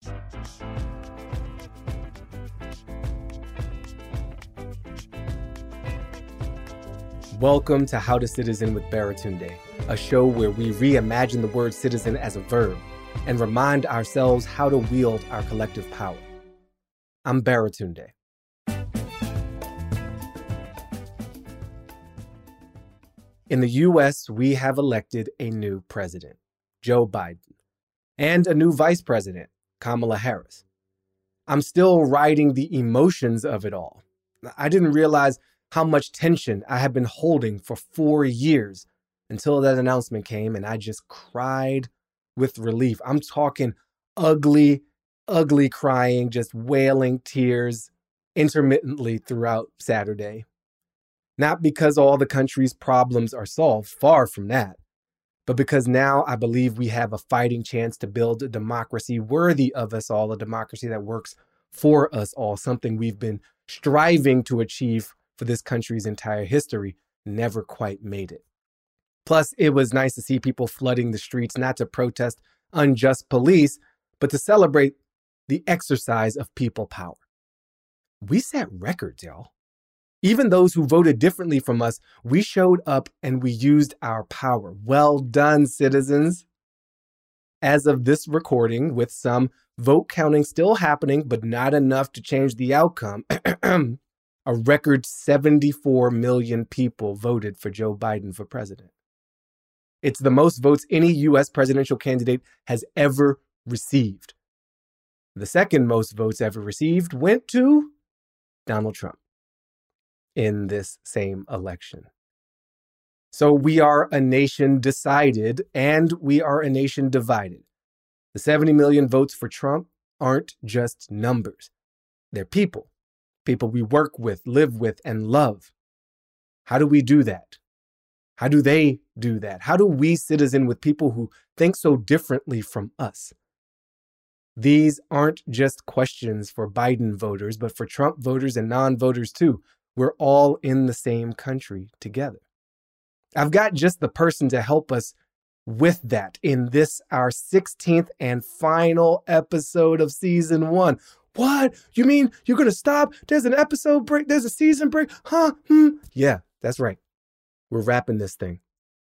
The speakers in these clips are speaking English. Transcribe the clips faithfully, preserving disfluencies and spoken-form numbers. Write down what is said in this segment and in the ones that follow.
Welcome to How to Citizen with Baratunde, a show where we reimagine the word citizen as a verb and remind ourselves how to wield our collective power. I'm Baratunde. In the U S, we have elected a new president, Joe Biden, and a new vice president, Kamala Harris. I'm still riding the emotions of it all. I didn't realize how much tension I had been holding for four years until that announcement came, and I just cried with relief. I'm talking ugly, ugly crying, just wailing tears intermittently throughout Saturday. Not because all the country's problems are solved, far from that, but because now I believe we have a fighting chance to build a democracy worthy of us all, a democracy that works for us all, something we've been striving to achieve for this country's entire history, never quite made it. Plus, it was nice to see people flooding the streets, not to protest unjust police, but to celebrate the exercise of people power. We set records, y'all. Even those who voted differently from us, we showed up and we used our power. Well done, citizens. As of this recording, with some vote counting still happening, but not enough to change the outcome, a record seventy-four million people voted for Joe Biden for president. It's the most votes any U S presidential candidate has ever received. The second most votes ever received went to Donald Trump in this same election. So we are a nation decided and we are a nation divided. The seventy million votes for Trump aren't just numbers. They're people. People we work with, live with, and love. How do we do that? How do they do that? How do we citizen with people who think so differently from us? These aren't just questions for Biden voters, but for Trump voters and non-voters too. We're all in the same country together. I've got just the person to help us with that in this, our sixteenth and final episode of season one. What? You mean you're going to stop? There's an episode break. There's a season break. Huh? Hmm. Yeah, that's right. We're wrapping this thing.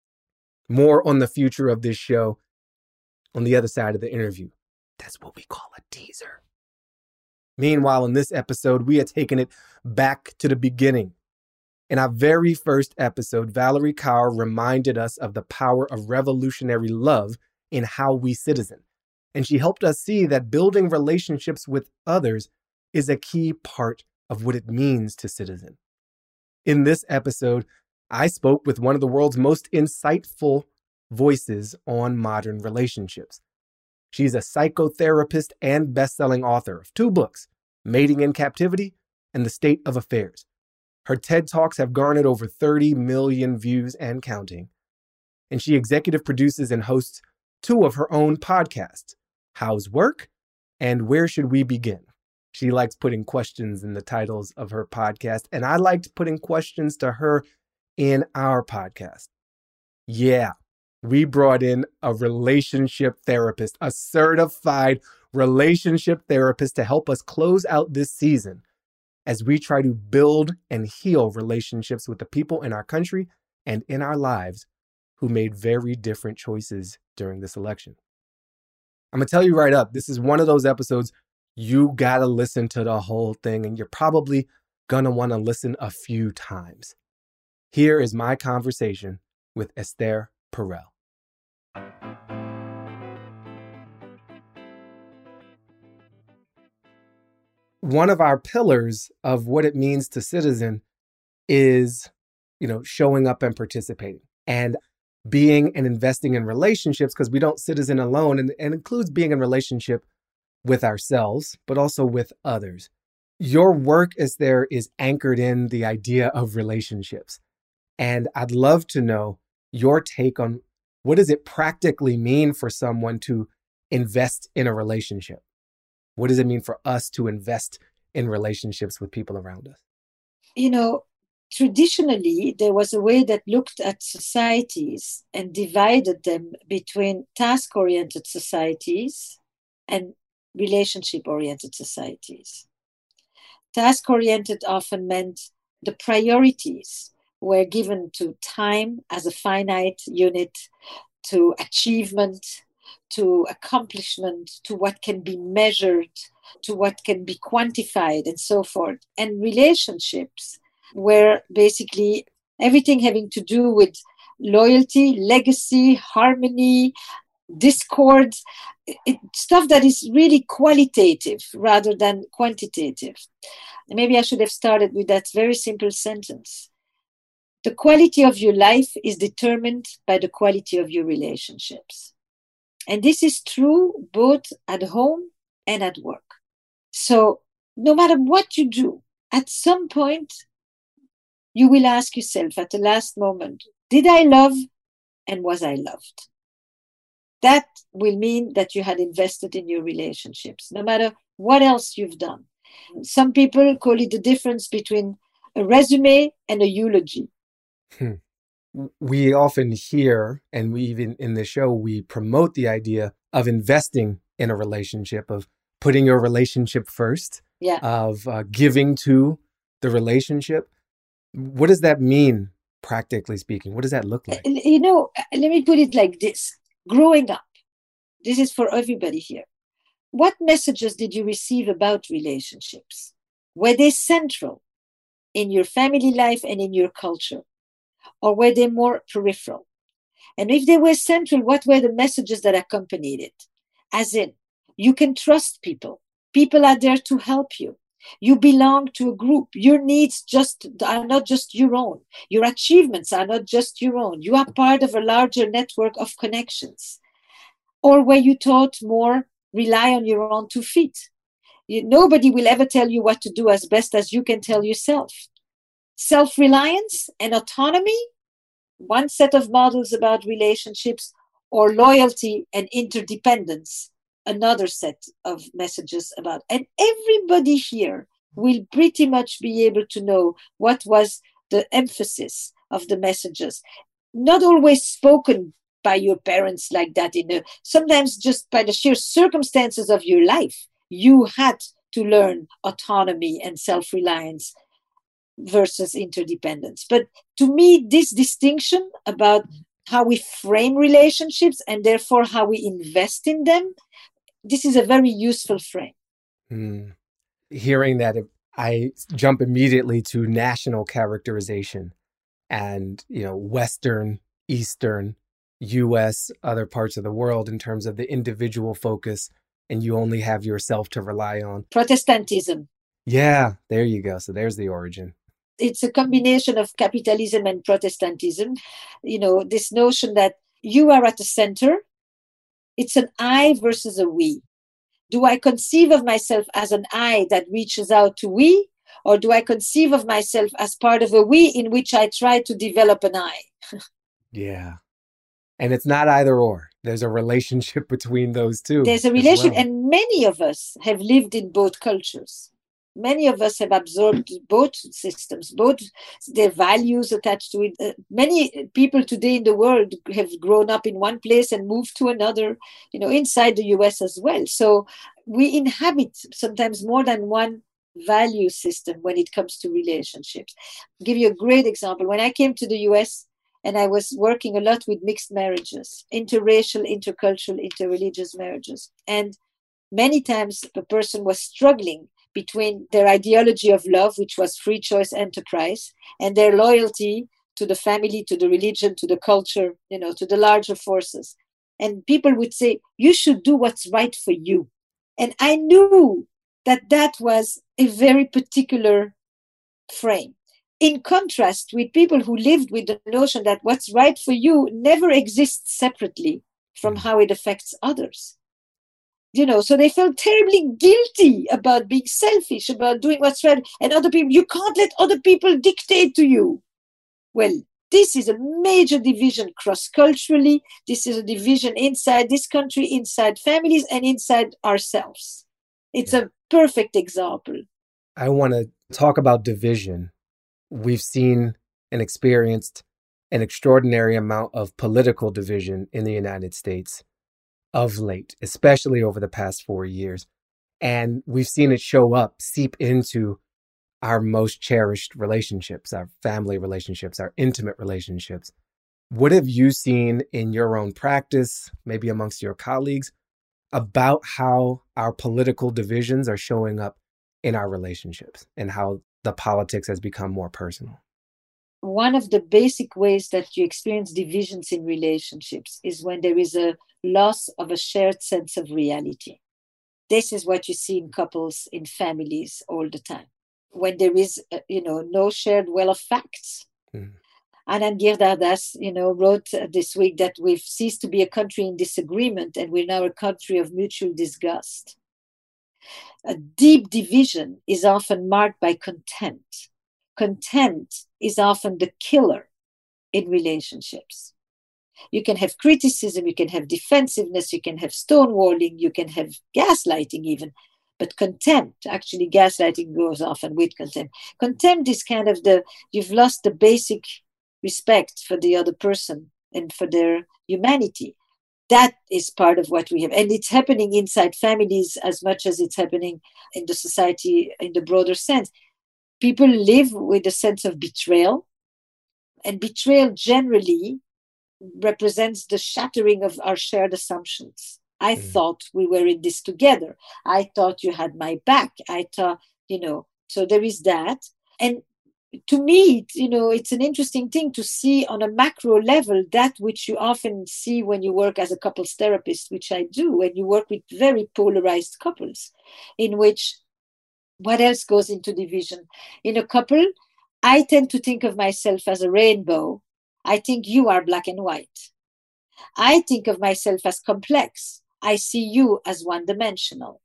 More on the future of this show on the other side of the interview. That's what we call a teaser. Meanwhile, in this episode, we are taking it back to the beginning. In our very first episode, Valerie Kaur reminded us of the power of revolutionary love in how we citizen. And she helped us see that building relationships with others is a key part of what it means to citizen. In this episode, I spoke with one of the world's most insightful voices on modern relationships. She's a psychotherapist and best-selling author of two books, Mating in Captivity and The State of Affairs. Her TED Talks have garnered over thirty million views and counting. And she executive produces and hosts two of her own podcasts, How's Work and Where Should We Begin? She likes putting questions in the titles of her podcast, and I liked putting questions to her in our podcast. Yeah, we brought in a relationship therapist, a certified relationship therapist to help us close out this season as we try to build and heal relationships with the people in our country and in our lives who made very different choices during this election. I'm going to tell you right up, this is one of those episodes you got to listen to the whole thing, and you're probably going to want to listen a few times. Here is my conversation with Esther Perel. One of our pillars of what it means to citizen is, you know, showing up and participating and being and investing in relationships, because we don't citizen alone, and, and includes being in relationship with ourselves, but also with others. Your work as there is anchored in the idea of relationships. And I'd love to know your take on what does it practically mean for someone to invest in a relationship? What does it mean for us to invest in relationships with people around us? You know, traditionally, there was a way that looked at societies and divided them between task-oriented societies and relationship-oriented societies. Task-oriented often meant the priorities were given to time as a finite unit, to achievement, to accomplishment, to what can be measured, to what can be quantified, and so forth. And relationships were basically everything having to do with loyalty, legacy, harmony, discord, it, stuff that is really qualitative rather than quantitative. Maybe I should have started with that very simple sentence. The quality of your life is determined by the quality of your relationships. And this is true both at home and at work. So no matter what you do, at some point, you will ask yourself at the last moment, did I love and was I loved? That will mean that you had invested in your relationships, no matter what else you've done. Some people call it the difference between a resume and a eulogy. Hmm. We often hear, and we even in the show, we promote the idea of investing in a relationship, of putting your relationship first, yeah. of uh, giving to the relationship. What does that mean, practically speaking? What does that look like? You know, let me put it like this. Growing up, this is for everybody here. What messages did you receive about relationships? Were they central in your family life and in your culture? Or were they more peripheral? And if they were central, what were the messages that accompanied it? As in, you can trust people. People are there to help you. You belong to a group. Your needs just are not just your own. Your achievements are not just your own. You are part of a larger network of connections. Or were you taught more, rely on your own two feet? You, nobody will ever tell you what to do as best as you can tell yourself. Self-reliance and autonomy, one set of models about relationships, or loyalty and interdependence, another set of messages about. And everybody here will pretty much be able to know what was the emphasis of the messages. Not always spoken by your parents like that, in a, sometimes just by the sheer circumstances of your life. You had to learn autonomy and self-reliance versus interdependence. But to me, this distinction about how we frame relationships and therefore how we invest in them, this is a very useful frame. Mm. Hearing that, I jump immediately to national characterization and, you know, Western, Eastern, U S, other parts of the world in terms of the individual focus, and you only have yourself to rely on. Protestantism. Yeah, there you go. So there's the origin. It's a combination of capitalism and Protestantism. You know, this notion that you are at the center. It's an I versus a we. Do I conceive of myself as an I that reaches out to we? Or do I conceive of myself as part of a we in which I try to develop an I? Yeah. And it's not either or. There's a relationship between those two. There's a relationship. Well. And many of us have lived in both cultures. Many of us have absorbed both systems, both their values attached to it. Uh, many people today in the world have grown up in one place and moved to another, you know, inside the U S as well. So we inhabit sometimes more than one value system when it comes to relationships. I'll give you a great example. When I came to the U S and I was working a lot with mixed marriages, interracial, intercultural, interreligious marriages, and many times the person was struggling between their ideology of love, which was free choice enterprise, and their loyalty to the family, to the religion, to the culture, you know, to the larger forces. And people would say, you should do what's right for you. And I knew that that was a very particular frame. In contrast with people who lived with the notion that what's right for you never exists separately from how it affects others. You know, so they felt terribly guilty about being selfish, about doing what's right. And other people, you can't let other people dictate to you. Well, this is a major division cross-culturally. This is a division inside this country, inside families, and inside ourselves. It's yeah. a perfect example. I want to talk about division. We've seen and experienced an extraordinary amount of political division in the United States of late, especially over the past four years. And we've seen it show up, seep into our most cherished relationships, our family relationships, our intimate relationships. What have you seen in your own practice, maybe amongst your colleagues, about how our political divisions are showing up in our relationships and how the politics has become more personal? One of the basic ways that you experience divisions in relationships is when there is a loss of a shared sense of reality. This is what you see in couples, in families all the time. When there is, uh, you know, no shared well of facts. Mm. Anand Giridharadas, you know, wrote uh, this week that we've ceased to be a country in disagreement and we're now a country of mutual disgust. A deep division is often marked by contempt. Contempt is often the killer in relationships. You can have criticism, you can have defensiveness, you can have stonewalling, you can have gaslighting even. But contempt, actually gaslighting goes often with contempt. Contempt is kind of the, you've lost the basic respect for the other person and for their humanity. That is part of what we have. And it's happening inside families as much as it's happening in the society in the broader sense. People live with a sense of betrayal. And betrayal generally represents the shattering of our shared assumptions. I mm. thought we were in this together. I thought you had my back. I thought, you know, so there is that. And to me, you know, it's an interesting thing to see on a macro level that which you often see when you work as a couples therapist, which I do, when you work with very polarized couples, in which what else goes into division? In a couple, I tend to think of myself as a rainbow. I think you are black and white. I think of myself as complex. I see you as one-dimensional.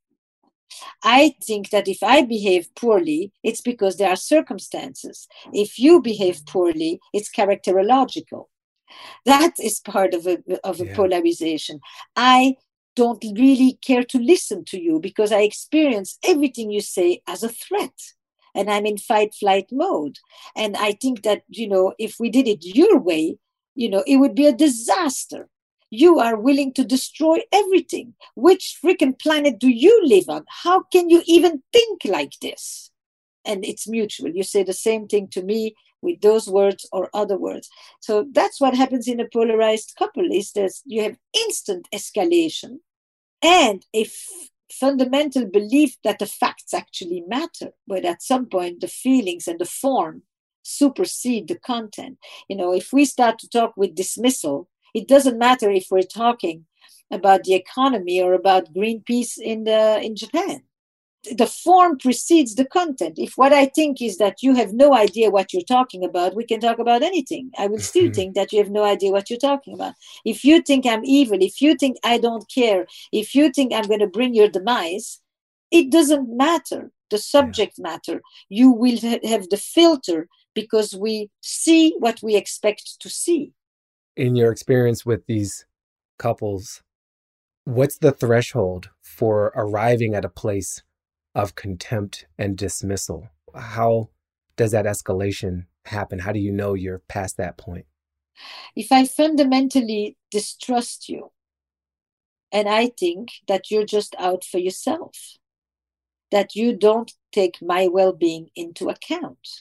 I think that if I behave poorly, it's because there are circumstances. If you behave poorly, it's characterological. That is part of a, of a yeah. polarization. I don't really care to listen to you because I experience everything you say as a threat. And I'm in fight-flight mode. And I think that, you know, if we did it your way, you know, it would be a disaster. You are willing to destroy everything. Which freaking planet do you live on? How can you even think like this? And it's mutual. You say the same thing to me with those words or other words. So that's what happens in a polarized couple, is that you have instant escalation and a f- fundamental belief that the facts actually matter, but at some point the feelings and the form supersede the content. You know, if we start to talk with dismissal, it doesn't matter if we're talking about the economy or about Greenpeace in the in Japan. The form precedes the content. If what I think is that you have no idea what you're talking about, we can talk about anything. I will still think that you have no idea what you're talking about. If you think I'm evil, if you think I don't care, if you think I'm going to bring your demise, it doesn't matter. The subject yeah. matter. You will ha- have the filter because we see what we expect to see. In your experience with these couples, what's the threshold for arriving at a place of contempt and dismissal? How does that escalation happen? How do you know you're past that point? If I fundamentally distrust you and I think that you're just out for yourself, that you don't take my well-being into account,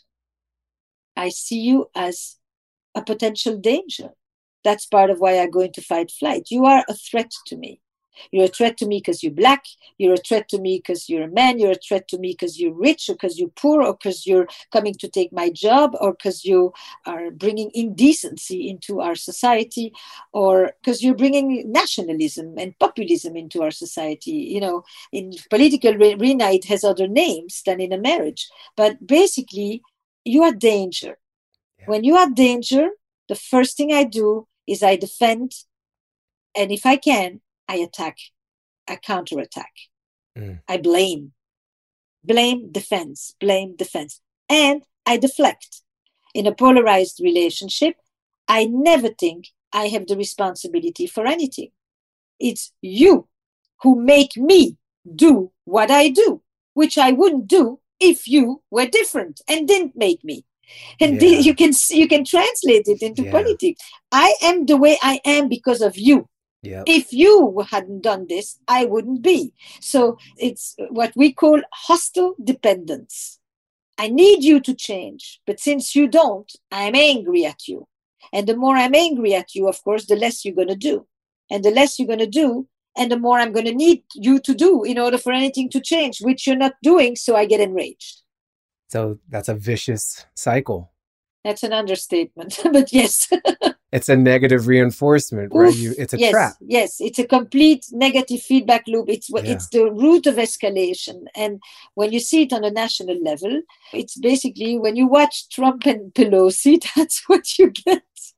I see you as a potential danger. That's part of why I go into fight flight. You are a threat to me. You're a threat to me because you're black. You're a threat to me because you're a man. You're a threat to me because you're rich or because you're poor or because you're coming to take my job or because you are bringing indecency into our society or because you're bringing nationalism and populism into our society. You know, in political arena, it has other names than in a marriage. But basically, you are danger. Yeah. When you are danger, the first thing I do is I defend. And if I can, I attack, I counterattack, mm. I blame, blame, defense, blame, defense, and I deflect. In a polarized relationship, I never think I have the responsibility for anything. It's you who make me do what I do, which I wouldn't do if you were different and didn't make me. And yeah. the, you can you can translate it into yeah. politics. I am the way I am because of you. Yep. If you hadn't done this, I wouldn't be. So it's what we call hostile dependence. I need you to change, but since you don't, I'm angry at you. And the more I'm angry at you, of course, the less you're going to do. And the less you're going to do, and the more I'm going to need you to do in order for anything to change, which you're not doing, so I get enraged. So that's a vicious cycle. That's an understatement, but yes. It's a negative reinforcement, Oof, right? You, it's a yes, trap. Yes, it's a complete negative feedback loop. It's yeah. It's the root of escalation. And when you see it on a national level, it's basically when you watch Trump and Pelosi, that's what you get.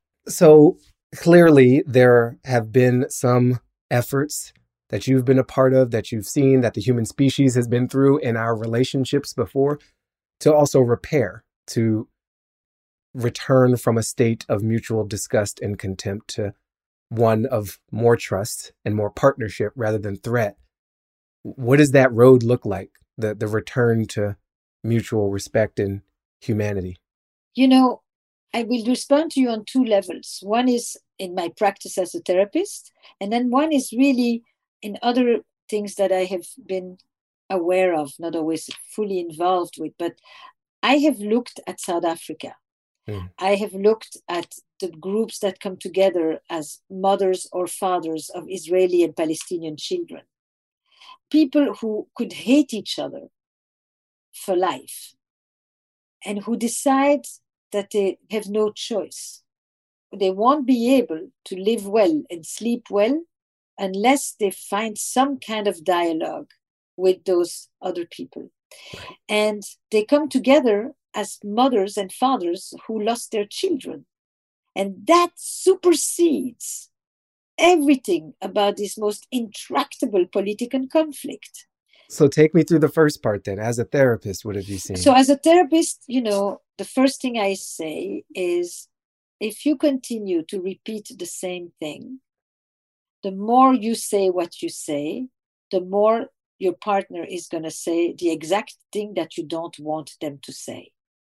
So clearly there have been some efforts that you've been a part of, that you've seen, that the human species has been through in our relationships before, to also repair, to return from a state of mutual disgust and contempt to one of more trust and more partnership rather than threat. What does that road look like, the, the return to mutual respect and humanity? You know, I will respond to you on two levels. One is in my practice as a therapist, and then one is really in other things that I have been aware of, not always fully involved with, but I have looked at South Africa. Mm. I have looked at the groups that come together as mothers or fathers of Israeli and Palestinian children. People who could hate each other for life and who decide that they have no choice. They won't be able to live well and sleep well unless they find some kind of dialogue with those other people. Right. And they come together as mothers and fathers who lost their children. And that supersedes everything about this most intractable political conflict. So take me through the first part then. As a therapist, what have you seen? So as a therapist, you know, the first thing I say is, if you continue to repeat the same thing, the more you say what you say, the more your partner is going to say the exact thing that you don't want them to say.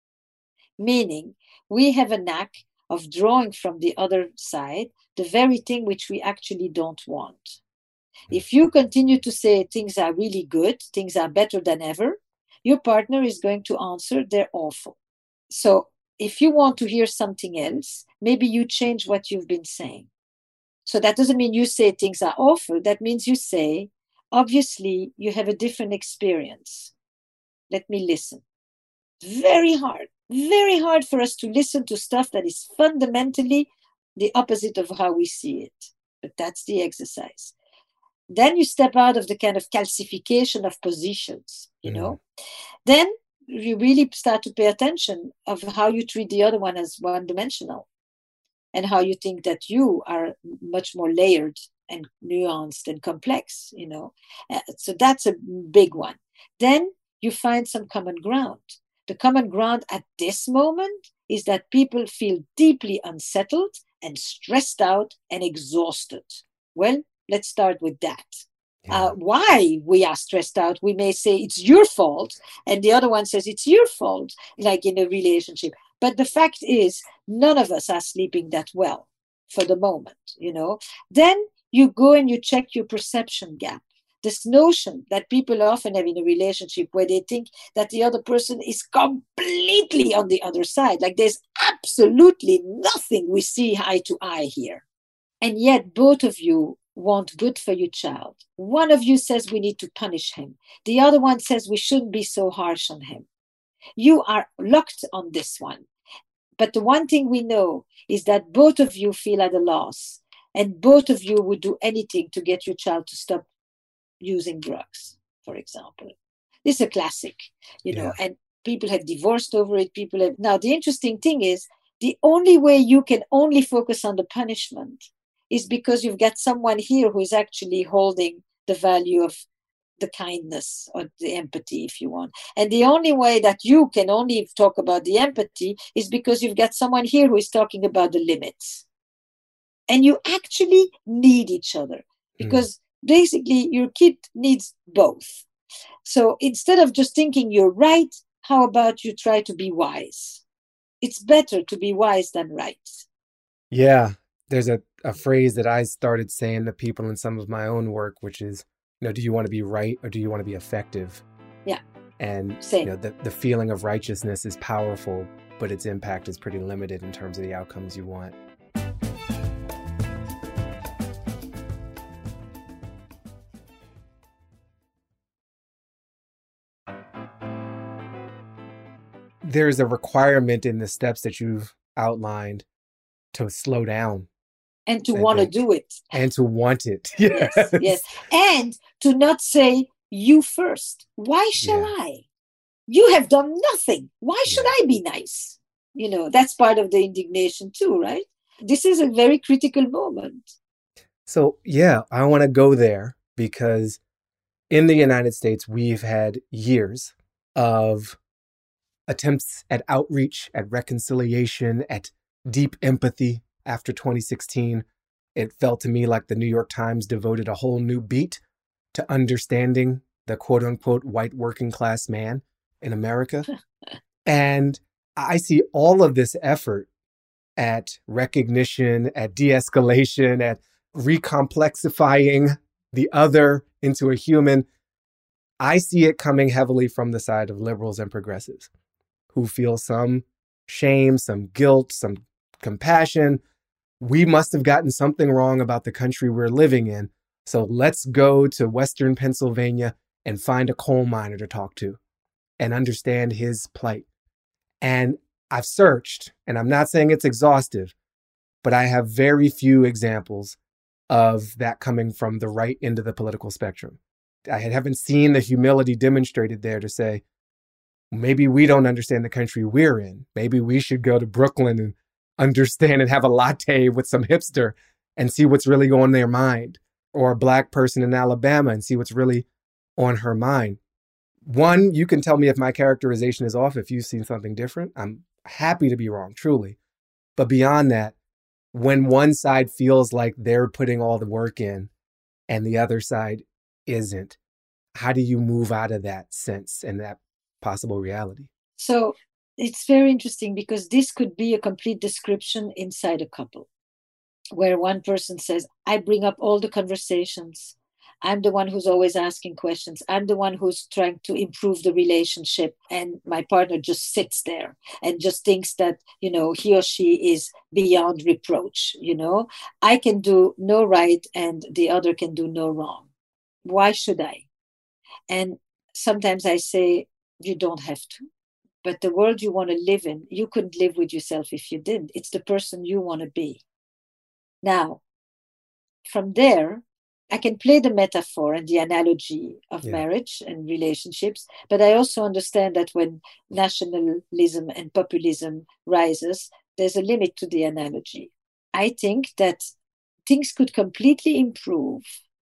Meaning, we have a knack of drawing from the other side the very thing which we actually don't want. If you continue to say things are really good, things are better than ever, your partner is going to answer they're awful. So if you want to hear something else, maybe you change what you've been saying. So that doesn't mean you say things are awful. That means you say, obviously, you have a different experience. Let me listen. Very hard, very hard for us to listen to stuff that is fundamentally the opposite of how we see it. But that's the exercise. Then you step out of the kind of calcification of positions, you mm. know. Then you really start to pay attention of how you treat the other one as one-dimensional and how you think that you are much more layered and nuanced and complex, you know. Uh, so that's a big one. Then you find some common ground. The common ground at this moment is that people feel deeply unsettled and stressed out and exhausted. Well, let's start with that. Yeah. Uh, why we are stressed out, we may say it's your fault, and the other one says it's your fault, like in a relationship. But the fact is, none of us are sleeping that well for the moment, you know. Then you go and you check your perception gap. This notion that people often have in a relationship where they think that the other person is completely on the other side. Like there's absolutely nothing we see eye to eye here. And yet both of you want good for your child. One of you says we need to punish him. The other one says we shouldn't be so harsh on him. You are locked on this one. But the one thing we know is that both of you feel at a loss, and both of you would do anything to get your child to stop using drugs, for example. This is a classic, you know, yeah. And people have divorced over it. People have. Now, the interesting thing is the only way you can only focus on the punishment is because you've got someone here who is actually holding the value of the kindness or the empathy, if you want. And the only way that you can only talk about the empathy is because you've got someone here who is talking about the limits. And you actually need each other because mm. basically your kid needs both. So instead of just thinking you're right, how about you try to be wise? It's better to be wise than right. Yeah. There's a, a phrase that I started saying to people in some of my own work, which is, you know, do you want to be right or do you want to be effective? Yeah. And Same. you know, the, the feeling of righteousness is powerful, but its impact is pretty limited in terms of the outcomes you want. There's a requirement in the steps that you've outlined to slow down. And to want to do it. And to want it. Yes. Yes, yes. And to not say, you first. Why shall Yeah. I? You have done nothing. Why should Yeah. I be nice? You know, that's part of the indignation too, right? This is a very critical moment. So, yeah, I want to go there because in the United States, we've had years of attempts at outreach, at reconciliation, at deep empathy. After twenty sixteen, it felt to me like the New York Times devoted a whole new beat to understanding the quote unquote white working class man in America. And I see all of this effort at recognition, at de-escalation, at recomplexifying the other into a human. I see it coming heavily from the side of liberals and progressives who feel some shame, some guilt, some compassion. We must have gotten something wrong about the country we're living in. So let's go to Western Pennsylvania and find a coal miner to talk to and understand his plight. And I've searched, and I'm not saying it's exhaustive, but I have very few examples of that coming from the right end of the political spectrum. I haven't seen the humility demonstrated there to say, maybe we don't understand the country we're in. Maybe we should go to Brooklyn and understand and have a latte with some hipster and see what's really on their mind, or a Black person in Alabama and see what's really on her mind. One, you can tell me if my characterization is off, if you've seen something different. I'm happy to be wrong, truly. But beyond that, when one side feels like they're putting all the work in and the other side isn't, how do you move out of that sense and that possible reality? So it's very interesting because this could be a complete description inside a couple where one person says, I bring up all the conversations. I'm the one who's always asking questions. I'm the one who's trying to improve the relationship. And my partner just sits there and just thinks that, you know, he or she is beyond reproach. You know, I can do no right and the other can do no wrong. Why should I? And sometimes I say, you don't have to. But the world you want to live in, you couldn't live with yourself if you didn't. It's the person you want to be. Now, from there, I can play the metaphor and the analogy of yeah. marriage and relationships, but I also understand that when nationalism and populism rises, there's a limit to the analogy. I think that things could completely improve,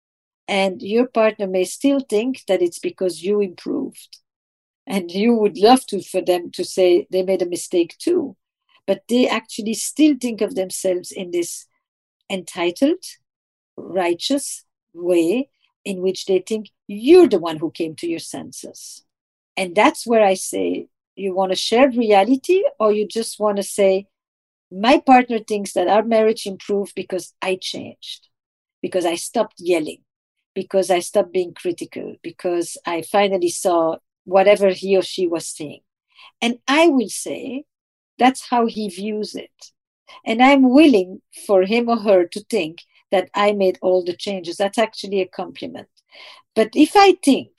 and your partner may still think that it's because you improved. And you would love to for them to say they made a mistake too. But they actually still think of themselves in this entitled, righteous way in which they think you're the one who came to your senses. And that's where I say, you want a shared reality, or you just want to say, my partner thinks that our marriage improved because I changed, because I stopped yelling, because I stopped being critical, because I finally saw whatever he or she was saying. And I will say, that's how he views it. And I'm willing for him or her to think that I made all the changes. That's actually a compliment. But if I think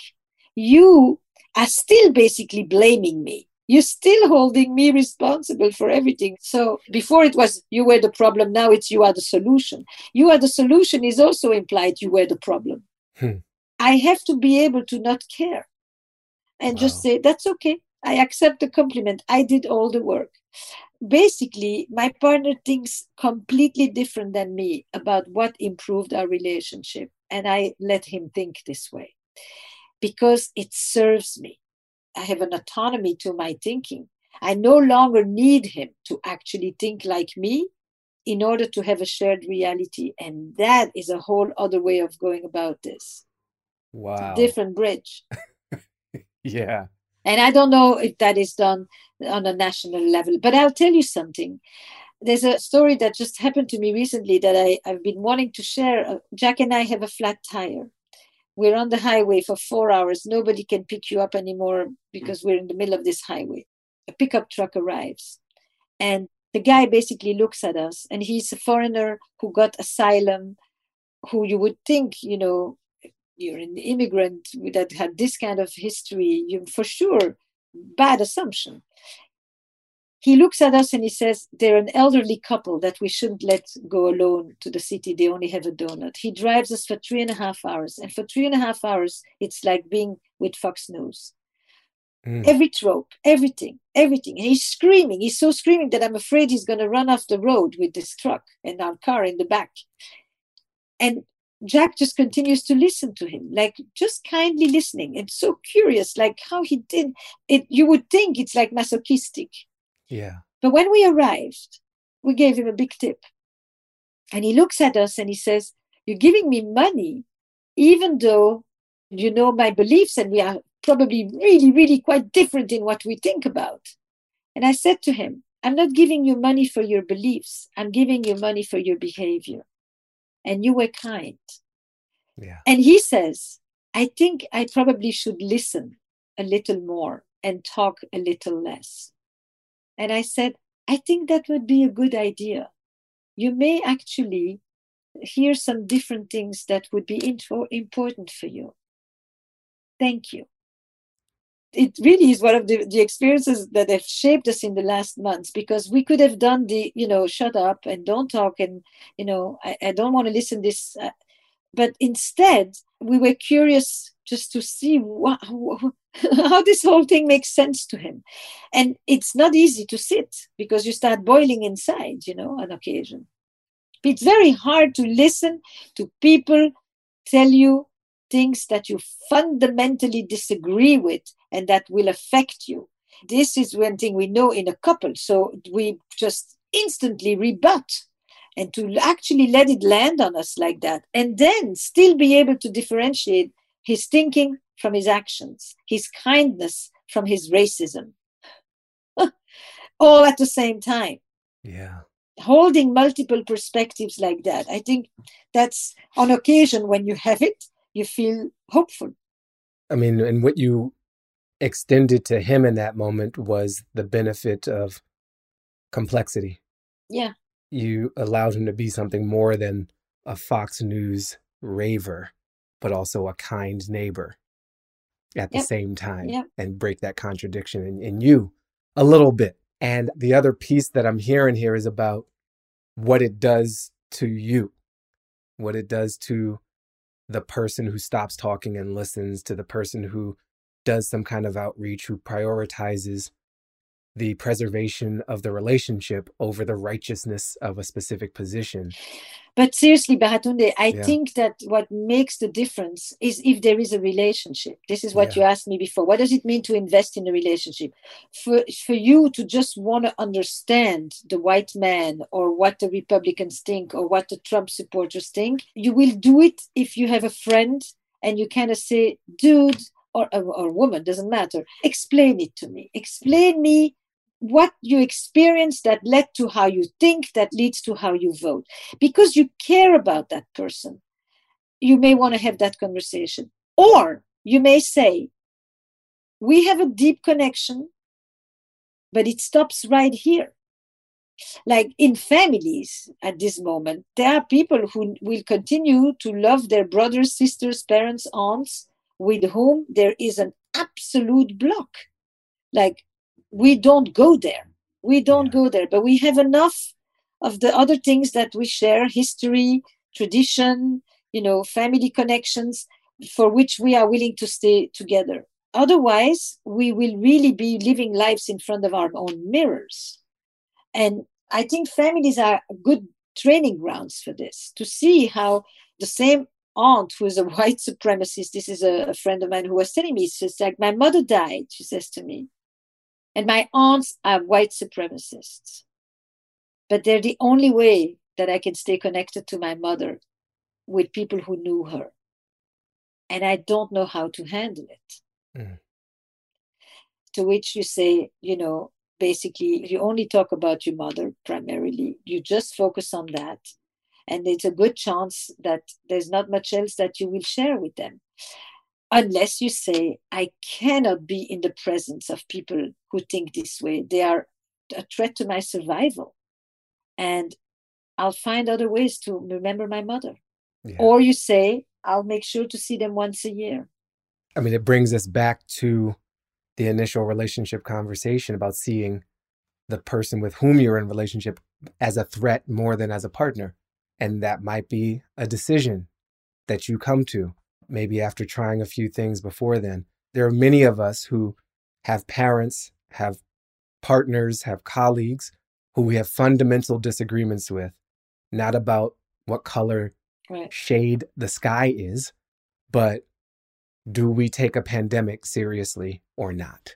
you are still basically blaming me, you're still holding me responsible for everything. So before it was you were the problem, now it's you are the solution. You are the solution is also implied you were the problem. Hmm. I have to be able to not care. And wow. just say, that's okay. I accept the compliment. I did all the work. Basically, my partner thinks completely different than me about what improved our relationship. And I let him think this way because it serves me. I have an autonomy to my thinking. I no longer need him to actually think like me in order to have a shared reality. And that is a whole other way of going about this. Wow. Different bridge. Yeah. And I don't know if that is done on a national level, but I'll tell you something. There's a story that just happened to me recently that I, I've been wanting to share. Uh, Jack and I have a flat tire. We're on the highway for four hours. Nobody can pick you up anymore because we're in the middle of this highway. A pickup truck arrives. And the guy basically looks at us, and he's a foreigner who got asylum, who you would think, you know, you're an immigrant that had this kind of history, you for sure, bad assumption. He looks at us and he says, they're an elderly couple that we shouldn't let go alone to the city. They only have a donut. He drives us for three and a half hours. And for three and a half hours, it's like being with Fox News. Mm. Every trope, everything, everything. And he's screaming. He's so screaming that I'm afraid he's going to run off the road with this truck and our car in the back. And Jack just continues to listen to him, like just kindly listening and so curious, like how he did it. You would think it's like masochistic. Yeah. But when we arrived, we gave him a big tip. And he looks at us and he says, you're giving me money, even though you know my beliefs and we are probably really, really quite different in what we think about. And I said to him, I'm not giving you money for your beliefs. I'm giving you money for your behavior. And you were kind. Yeah. And he says, I think I probably should listen a little more and talk a little less. And I said, I think that would be a good idea. You may actually hear some different things that would be info- important for you. Thank you. It really is one of the, the experiences that have shaped us in the last months, because we could have done the, you know, shut up and don't talk and, you know, I, I don't want to listen to this. Uh, but instead, we were curious just to see what, how this whole thing makes sense to him. And it's not easy to sit because you start boiling inside, you know, on occasion. It's very hard to listen to people tell you things that you fundamentally disagree with and that will affect you. This is one thing we know in a couple. So we just instantly rebut. And to actually let it land on us like that, and then still be able to differentiate his thinking from his actions, his kindness from his racism, all at the same time. Yeah. Holding multiple perspectives like that. I think that's on occasion when you have it, you feel hopeful. I mean, and what you extended to him in that moment was the benefit of complexity. Yeah. You allowed him to be something more than a Fox News raver, but also a kind neighbor at the yep. same time, yep. and break that contradiction in, in you a little bit. And the other piece that I'm hearing here is about what it does to you, what it does to the person who stops talking and listens, to the person who does some kind of outreach, who prioritizes the preservation of the relationship over the righteousness of a specific position. But seriously, Baratunde, I yeah. think that what makes the difference is if there is a relationship. This is what yeah. you asked me before. What does it mean to invest in a relationship? For, for you to just want to understand the white man or what the Republicans think or what the Trump supporters think, you will do it if you have a friend and you kind of say, dude, or, or, or woman, doesn't matter. Explain it to me. Explain me what you experienced that led to how you think, that leads to how you vote. Because you care about that person, you may want to have that conversation. Or you may say, we have a deep connection, but it stops right here. Like in families at this moment, there are people who will continue to love their brothers, sisters, parents, aunts, with whom there is an absolute block. Like, we don't go there. We don't yeah. go there. But we have enough of the other things that we share, history, tradition, you know, family connections, for which we are willing to stay together. Otherwise, we will really be living lives in front of our own mirrors. And I think families are good training grounds for this, to see how the same aunt who is a white supremacist, this is a, a friend of mine who was telling me, she's like, my mother died, she says to me, and my aunts are white supremacists. But they're the only way that I can stay connected to my mother with people who knew her. And I don't know how to handle it. Mm. To which you say, you know, basically you only talk about your mother primarily. You just focus on that. And it's a good chance that there's not much else that you will share with them. Unless you say, I cannot be in the presence of people who think this way. They are a threat to my survival. And I'll find other ways to remember my mother. Yeah. Or you say, I'll make sure to see them once a year. I mean, it brings us back to the initial relationship conversation about seeing the person with whom you're in relationship as a threat more than as a partner. And that might be a decision that you come to, maybe after trying a few things before then. There are many of us who have parents, have partners, have colleagues who we have fundamental disagreements with, not about what color right. shade the sky is, but do we take a pandemic seriously or not?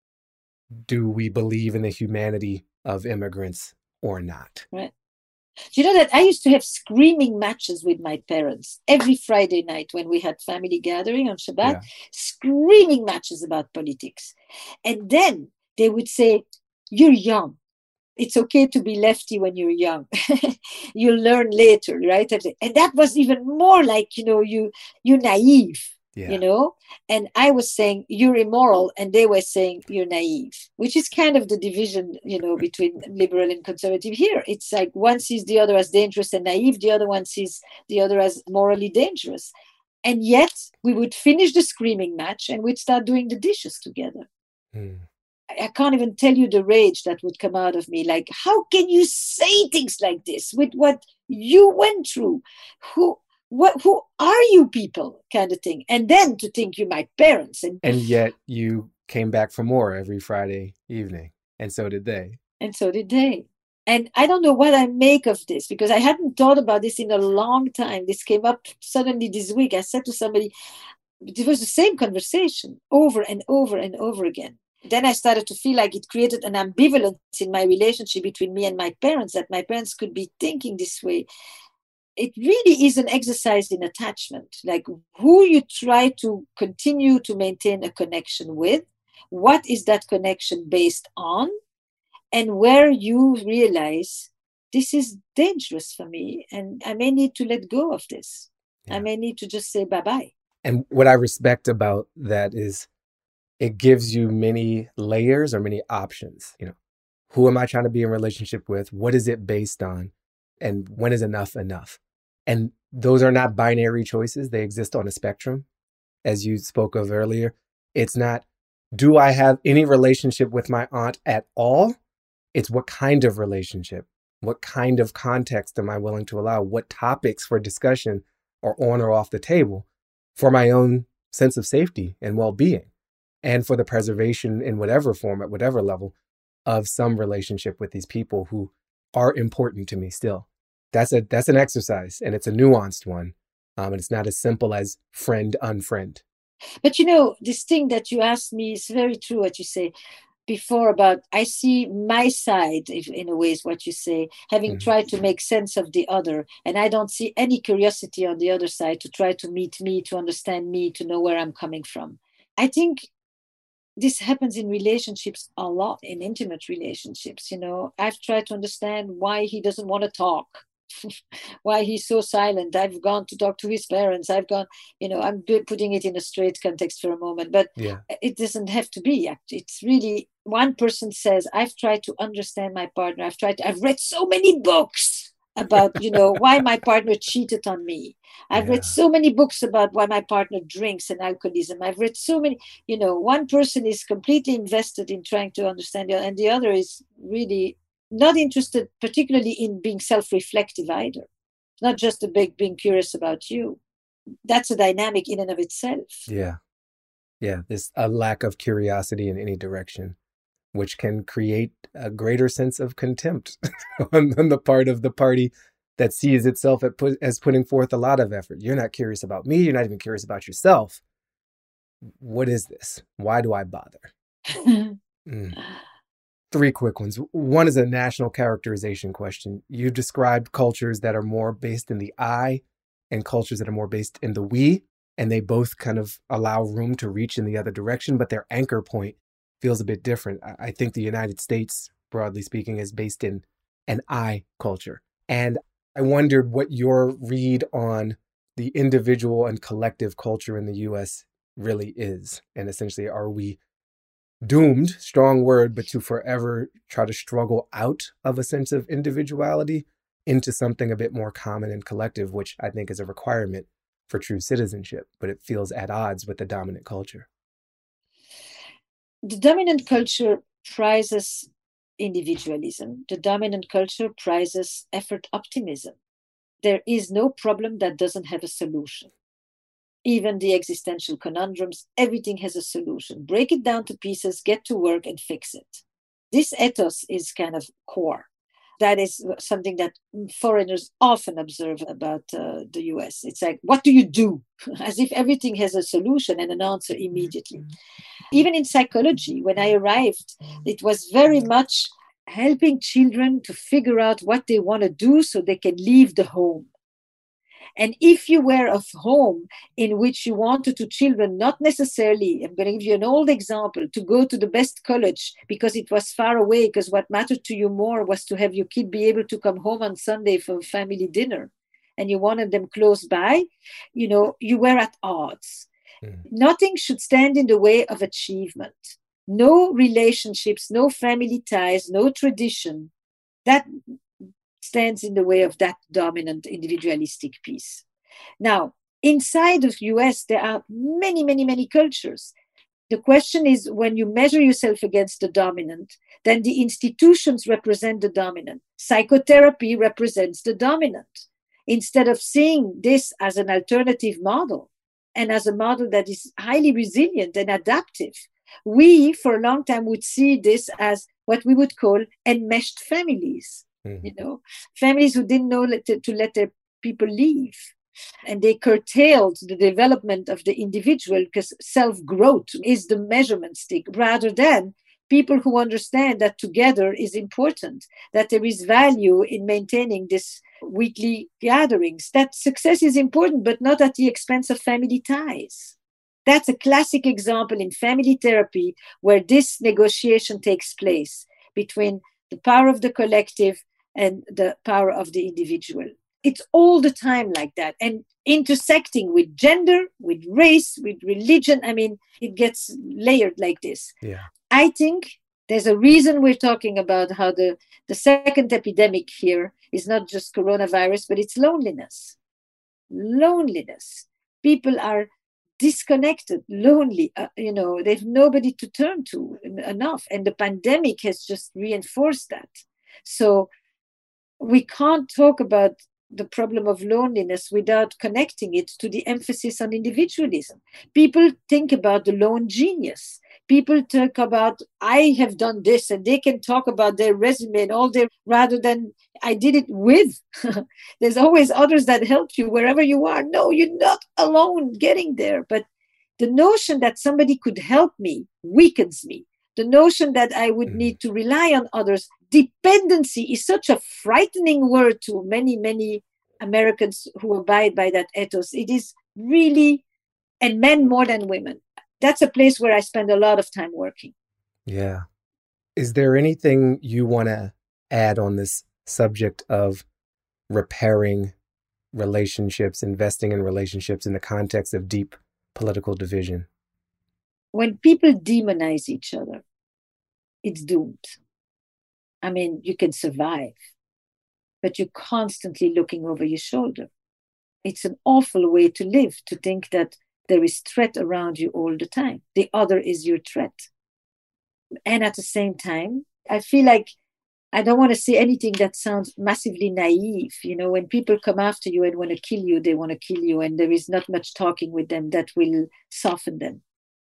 Do we believe in the humanity of immigrants or not? Right. Do you know that I used to have screaming matches with my parents every Friday night when we had family gathering on Shabbat, yeah. screaming matches about politics. And then they would say, you're young. It's okay to be lefty when you're young. You'll learn later, right? And that was even more like, you know, you, you're naive. Yeah. You know, and I was saying you're immoral, and they were saying you're naive, which is kind of the division, you know, between liberal and conservative here. It's like one sees the other as dangerous and naive, the other one sees the other as morally dangerous. And yet we would finish the screaming match and we'd start doing the dishes together. Hmm. I, I can't even tell you the rage that would come out of me. Like, how can you say things like this with what you went through? Who? What, who are you people kind of thing? And then to think you're my parents. And, and yet you came back for more every Friday evening. And so did they. And so did they. And I don't know what I make of this, because I hadn't thought about this in a long time. This came up suddenly this week. I said to somebody, it was the same conversation over and over and over again. Then I started to feel like it created an ambivalence in my relationship between me and my parents, that my parents could be thinking this way. It really is an exercise in attachment, like who you try to continue to maintain a connection with, what is that connection based on, and where you realize this is dangerous for me and I may need to let go of this. Yeah. I may need to just say bye-bye. And what I respect about that is it gives you many layers or many options. You know, who am I trying to be in relationship with? What is it based on? And when is enough enough? And those are not binary choices. They exist on a spectrum, as you spoke of earlier. It's not, do I have any relationship with my aunt at all? It's what kind of relationship? What kind of context am I willing to allow? What topics for discussion are on or off the table for my own sense of safety and well-being, and for the preservation in whatever form, at whatever level, of some relationship with these people who are important to me still. That's a that's an exercise, and it's a nuanced one, um, and it's not as simple as friend unfriend. But you know, this thing that you asked me is very true. What you say before about I see my side, if, in a way, is what you say, having mm-hmm. tried to make sense of the other, and I don't see any curiosity on the other side to try to meet me, to understand me, to know where I'm coming from. I think this happens in relationships a lot, in intimate relationships. You know, I've tried to understand why he doesn't want to talk. Why he's so silent. I've gone to talk to his parents. I've gone, you know, I'm putting it in a straight context for a moment, but yeah. It doesn't have to be. It's really, one person says, I've tried to understand my partner. I've tried to, I've read so many books about, you know, why my partner cheated on me. I've yeah. read so many books about why my partner drinks and alcoholism. I've read so many, you know, one person is completely invested in trying to understand, and the other is really not interested particularly in being self-reflective either. Not just a big being curious about you. That's a dynamic in and of itself. Yeah. Yeah. There's a lack of curiosity in any direction, which can create a greater sense of contempt on, on the part of the party that sees itself at put, as putting forth a lot of effort. You're not curious about me. You're not even curious about yourself. What is this? Why do I bother? mm. Three quick ones. One is a national characterization question. You've described cultures that are more based in the I and cultures that are more based in the we, and they both kind of allow room to reach in the other direction, but their anchor point feels a bit different. I think the United States, broadly speaking, is based in an I culture. And I wondered what your read on the individual and collective culture in the U S really is. And essentially, are we doomed, strong word, but to forever try to struggle out of a sense of individuality into something a bit more common and collective, which I think is a requirement for true citizenship, but it feels at odds with the dominant culture. The dominant culture prizes individualism. The dominant culture prizes effort optimism. There is no problem that doesn't have a solution. Even the existential conundrums, everything has a solution. Break it down to pieces, get to work and fix it. This ethos is kind of core. That is something that foreigners often observe about uh, the U S. It's like, what do you do? As if everything has a solution and an answer immediately. Even in psychology, when I arrived, it was very much helping children to figure out what they want to do so they can leave the home. And if you were of home in which you wanted to children, not necessarily, I'm going to give you an old example, to go to the best college because it was far away, because what mattered to you more was to have your kid be able to come home on Sunday for family dinner, and you wanted them close by, you know, you were at odds. Mm. Nothing should stand in the way of achievement. No relationships, no family ties, no tradition. That stands in the way of that dominant individualistic piece. Now, inside of U S, there are many, many, many cultures. The question is, when you measure yourself against the dominant, then the institutions represent the dominant. Psychotherapy represents the dominant. Instead of seeing this as an alternative model and as a model that is highly resilient and adaptive, we, for a long time, would see this as what we would call enmeshed families. Mm-hmm. You know, families who didn't know to, to let their people leave. And they curtailed the development of the individual because self-growth is the measurement stick, rather than people who understand that together is important, that there is value in maintaining this weekly gatherings, that success is important, but not at the expense of family ties. That's a classic example in family therapy where this negotiation takes place between the power of the collective and the power of the individual. It's all the time like that, and intersecting with gender, with race, with religion. I mean, it gets layered like this. Yeah. I think there's a reason we're talking about how the, the second epidemic here is not just coronavirus, but it's loneliness. Loneliness. People are disconnected, lonely, uh, you know, they've nobody to turn to enough. And the pandemic has just reinforced that. So we can't talk about the problem of loneliness without connecting it to the emphasis on individualism. People think about the lone genius. People talk about, I have done this, and they can talk about their resume and all their, rather than I did it with. There's always others that help you wherever you are. No, you're not alone getting there. But the notion that somebody could help me weakens me. The notion that I would need to rely on others. Dependency is such a frightening word to many, many Americans who abide by that ethos. It is really, and men more than women. That's a place where I spend a lot of time working. Yeah. Is there anything you want to add on this subject of repairing relationships, investing in relationships in the context of deep political division? When people demonize each other, it's doomed. I mean, you can survive, but you're constantly looking over your shoulder. It's an awful way to live, to think that there is threat around you all the time. The other is your threat. And at the same time, I feel like I don't want to say anything that sounds massively naive. You know, when people come after you and want to kill you, they want to kill you. And there is not much talking with them that will soften them.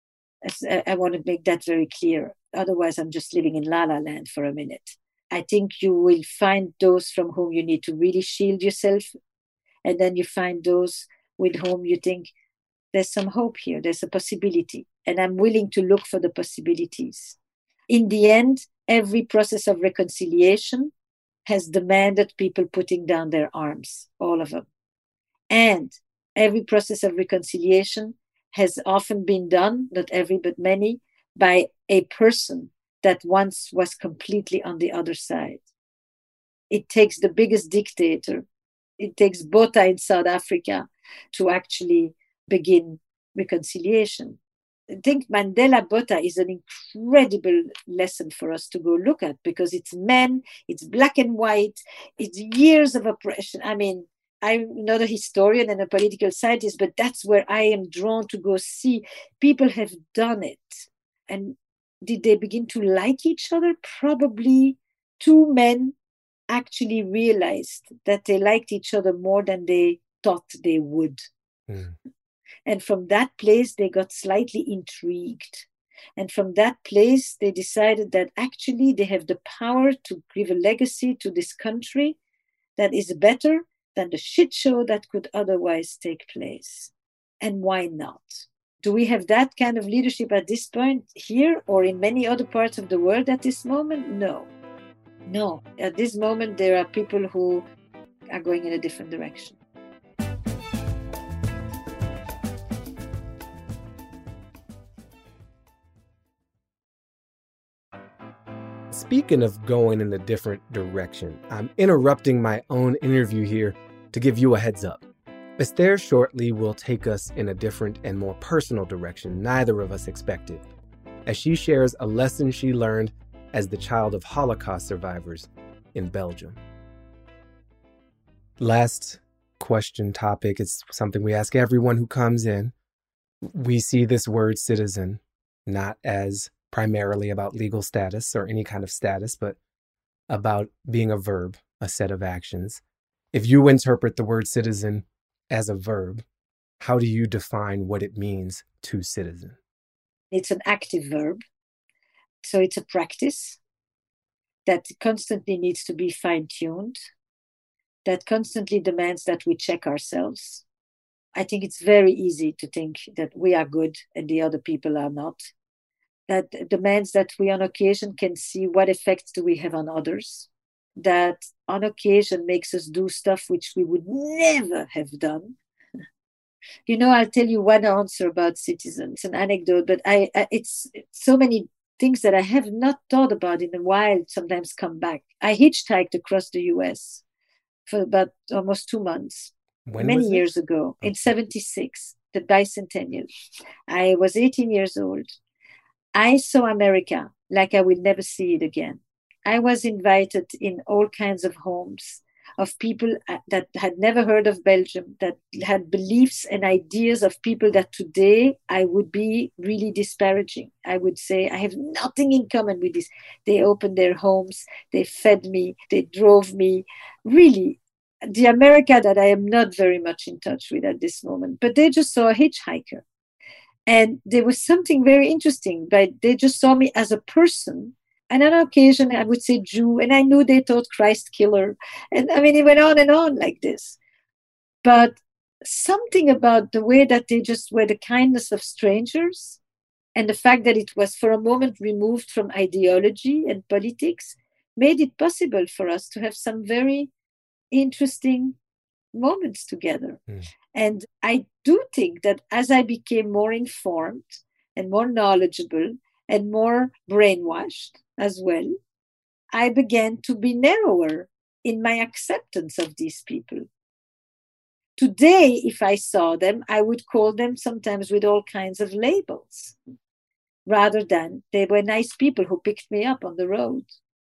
I want to make that very clear. Otherwise, I'm just living in la la land for a minute. I think you will find those from whom you need to really shield yourself. And then you find those with whom you think there's some hope here. There's a possibility. And I'm willing to look for the possibilities. In the end, every process of reconciliation has demanded people putting down their arms, all of them. And every process of reconciliation has often been done, not every, but many, by a person that once was completely on the other side. It takes the biggest dictator. It takes Botha in South Africa to actually begin reconciliation. I think Mandela Botha is an incredible lesson for us to go look at, because it's men, it's black and white, it's years of oppression. I mean, I'm not a historian and a political scientist, but that's where I am drawn to go see. People have done it. And did they begin to like each other? Probably. Two men actually realized that they liked each other more than they thought they would. Mm. And from that place, they got slightly intrigued. And from that place, they decided that actually they have the power to give a legacy to this country that is better than the shit show that could otherwise take place. And why not? Do we have that kind of leadership at this point here or in many other parts of the world at this moment? No. No. At this moment, there are people who are going in a different direction. Speaking of going in a different direction, I'm interrupting my own interview here to give you a heads up. Esther shortly will take us in a different and more personal direction neither of us expected, as she shares a lesson she learned as the child of Holocaust survivors in Belgium. Last question topic is something we ask everyone who comes in. We see this word citizen not as primarily about legal status or any kind of status, but about being a verb, a set of actions. If you interpret the word citizen as a verb, how do you define what it means to citizen? It's an active verb. So it's a practice that constantly needs to be fine-tuned, that constantly demands that we check ourselves. I think it's very easy to think that we are good and the other people are not. That demands that we on occasion can see what effects do we have on others. That on occasion makes us do stuff which we would never have done. You know, I'll tell you one answer about citizens. It's an anecdote, but I, I it's, it's so many things that I have not thought about in a while sometimes come back. I hitchhiked across the U S for about almost two months, when many was it? years ago, okay. In seventy-six, the bicentennial. I was eighteen years old. I saw America like I will never see it again. I was invited in all kinds of homes of people that had never heard of Belgium, that had beliefs and ideas of people that today I would be really disparaging. I would say, I have nothing in common with this. They opened their homes, they fed me, they drove me. Really, the America that I am not very much in touch with at this moment. But they just saw a hitchhiker. And there was something very interesting, but they just saw me as a person. And on occasion, I would say Jew, and I knew they thought Christ killer. And I mean, it went on and on like this. But something about the way that they just were the kindness of strangers and the fact that it was for a moment removed from ideology and politics made it possible for us to have some very interesting moments together. Mm. And I do think that as I became more informed and more knowledgeable and more brainwashed as well, I began to be narrower in my acceptance of these people. Today, if I saw them, I would call them sometimes with all kinds of labels, rather than they were nice people who picked me up on the road.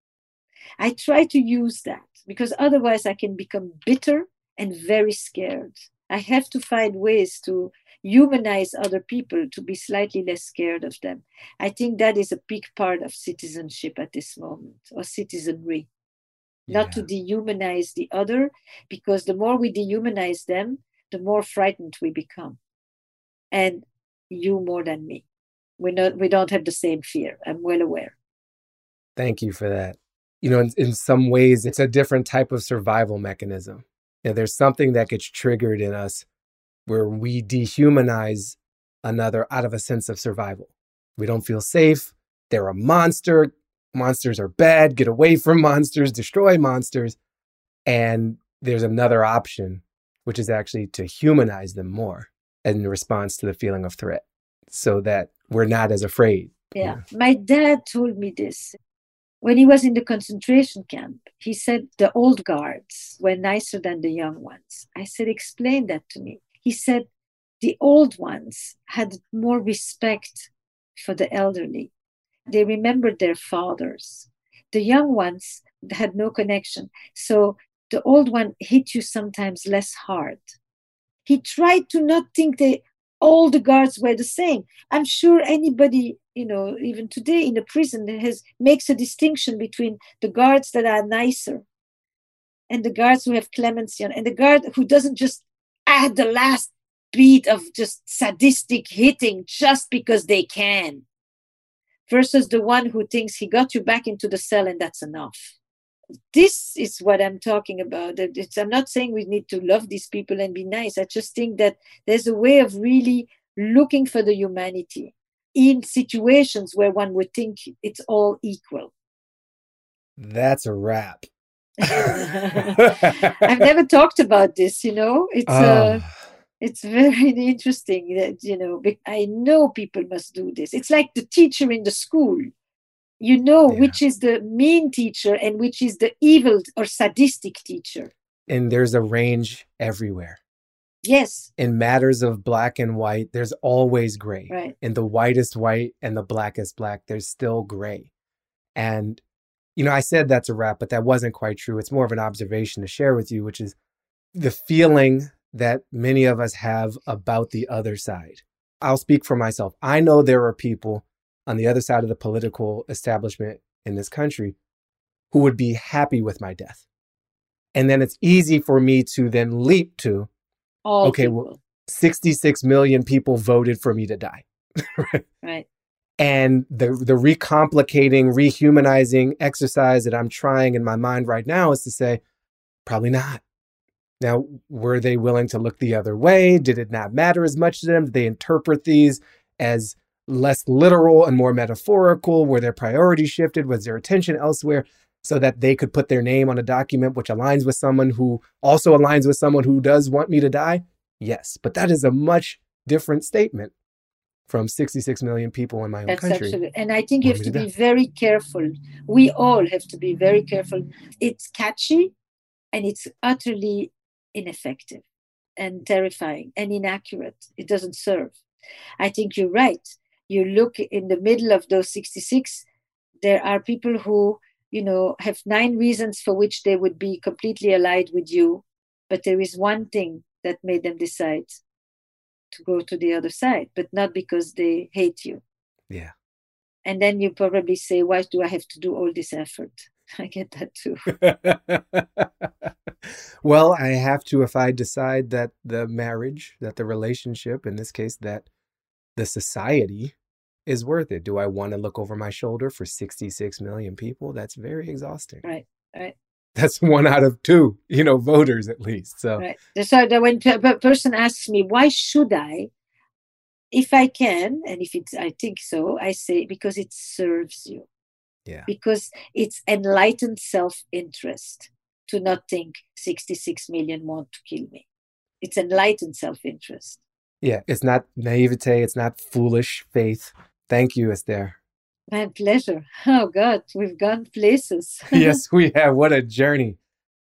I try to use that because otherwise I can become bitter and very scared. I have to find ways to humanize other people, to be slightly less scared of them. I think that is a big part of citizenship at this moment, or citizenry. Yeah. Not to dehumanize the other, because the more we dehumanize them, the more frightened we become. And you more than me. We're not, we don't have the same fear. I'm well aware. Thank you for that. You know, in, in some ways, it's a different type of survival mechanism. You know, there's something that gets triggered in us where we dehumanize another out of a sense of survival. We don't feel safe. They're a monster. Monsters are bad. Get away from monsters. Destroy monsters. And there's another option, which is actually to humanize them more in response to the feeling of threat so that we're not as afraid Yeah. Yeah. My dad told me this. When he was in the concentration camp, he said the old guards were nicer than the young ones. I said, explain that to me. He said, the old ones had more respect for the elderly. They remembered their fathers. The young ones had no connection. So the old one hit you sometimes less hard. He tried to not think that all the guards were the same. I'm sure anybody, you know, even today in a prison has makes a distinction between the guards that are nicer and the guards who have clemency on, and the guard who doesn't just add the last beat of just sadistic hitting just because they can, versus the one who thinks he got you back into the cell and that's enough. This is what I'm talking about. It's, I'm not saying we need to love these people and be nice. I just think that there's a way of really looking for the humanity in situations where one would think it's all equal. That's a wrap. I've never talked about this, you know. It's uh, it's very interesting that, you know, I know people must do this. It's like the teacher in the school. You know, yeah, which is the mean teacher and which is the evil or sadistic teacher. And there's a range everywhere. Yes. In matters of black and white, there's always gray. Right. In the whitest white and the blackest black, there's still gray. And, you know, I said that's a wrap, but that wasn't quite true. It's more of an observation to share with you, which is the feeling that many of us have about the other side. I'll speak for myself. I know there are people on the other side of the political establishment in this country who would be happy with my death. And then it's easy for me to then leap to, All okay, people. well, sixty-six million people voted for me to die. Right. Right. And the the recomplicating, rehumanizing exercise that I'm trying in my mind right now is to say, probably not. Now, were they willing to look the other way? Did it not matter as much to them? Did they interpret these as less literal and more metaphorical? Were their priorities shifted? Was their attention elsewhere so that they could put their name on a document which aligns with someone who also aligns with someone who does want me to die? Yes, but that is a much different statement from sixty-six million people in my own That's country. Absolutely. And I think you have to be very careful. We all have to be very careful. It's catchy and it's utterly ineffective and terrifying and inaccurate. It doesn't serve. I think you're right. You look in the middle of those sixty-six, there are people who, you know, have nine reasons for which they would be completely allied with you. But there is one thing that made them decide to go to the other side, but not because they hate you. Yeah. And then you probably say, why do I have to do all this effort? I get that too. Well, I have to if I decide that the marriage, that the relationship, in this case, that the society is worth it. Do I want to look over my shoulder for sixty-six million people? That's very exhausting. Right, right. That's one out of two, you know, voters at least. So, right. So that when a person asks me, why should I? If I can, and if it's, I think so, I say, because it serves you. Yeah. Because it's enlightened self-interest to not think sixty-six million want to kill me. It's enlightened self-interest. Yeah, it's not naivete. It's not foolish faith. Thank you, Esther. My pleasure. Oh, God, we've gone places. Yes, we have. What a journey.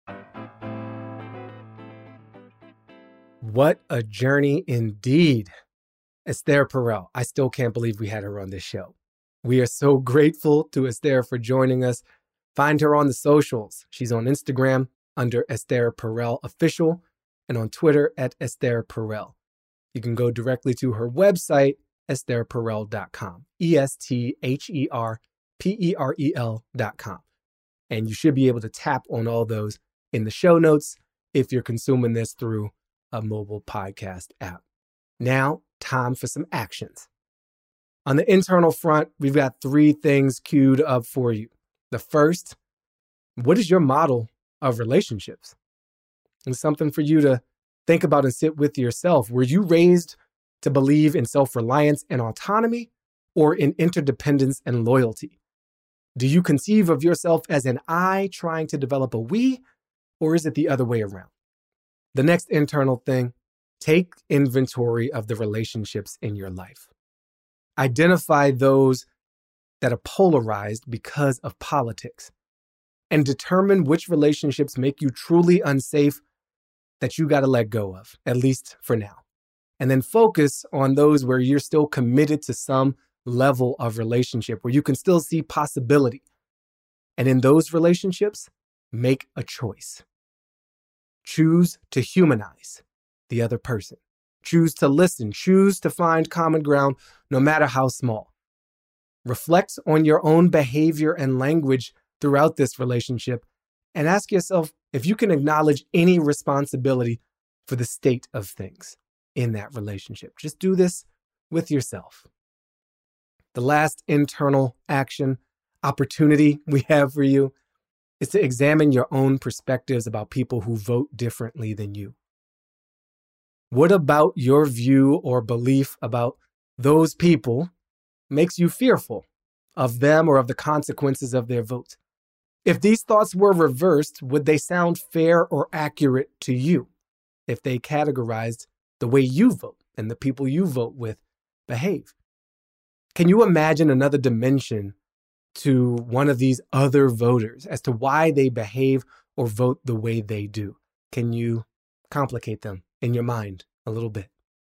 What a journey indeed. Esther Perel. I still can't believe we had her on this show. We are so grateful to Esther for joining us. Find her on the socials. She's on Instagram under Esther Perel Official and on Twitter at Esther Perel. You can go directly to her website, esther perel dot com, E S T H E R P E R E L dot com. And you should be able to tap on all those in the show notes if you're consuming this through a mobile podcast app. Now, time for some actions. On the internal front, we've got three things queued up for you. The first, what is your model of relationships? It's something for you to think about and sit with yourself. Were you raised to believe in self-reliance and autonomy or in interdependence and loyalty? Do you conceive of yourself as an I trying to develop a we, or is it the other way around? The next internal thing, take inventory of the relationships in your life. Identify those that are polarized because of politics, and determine which relationships make you truly unsafe that you got to let go of, at least for now. And then focus on those where you're still committed to some level of relationship, where you can still see possibility. And in those relationships, make a choice. Choose to humanize the other person. Choose to listen. Choose to find common ground, no matter how small. Reflect on your own behavior and language throughout this relationship and ask yourself if you can acknowledge any responsibility for the state of things in that relationship. Just do this with yourself. The last internal action opportunity we have for you is to examine your own perspectives about people who vote differently than you. What about your view or belief about those people makes you fearful of them or of the consequences of their vote? If these thoughts were reversed, would they sound fair or accurate to you if they categorized the way you vote and the people you vote with behave? Can you imagine another dimension to one of these other voters as to why they behave or vote the way they do? Can you complicate them in your mind a little bit?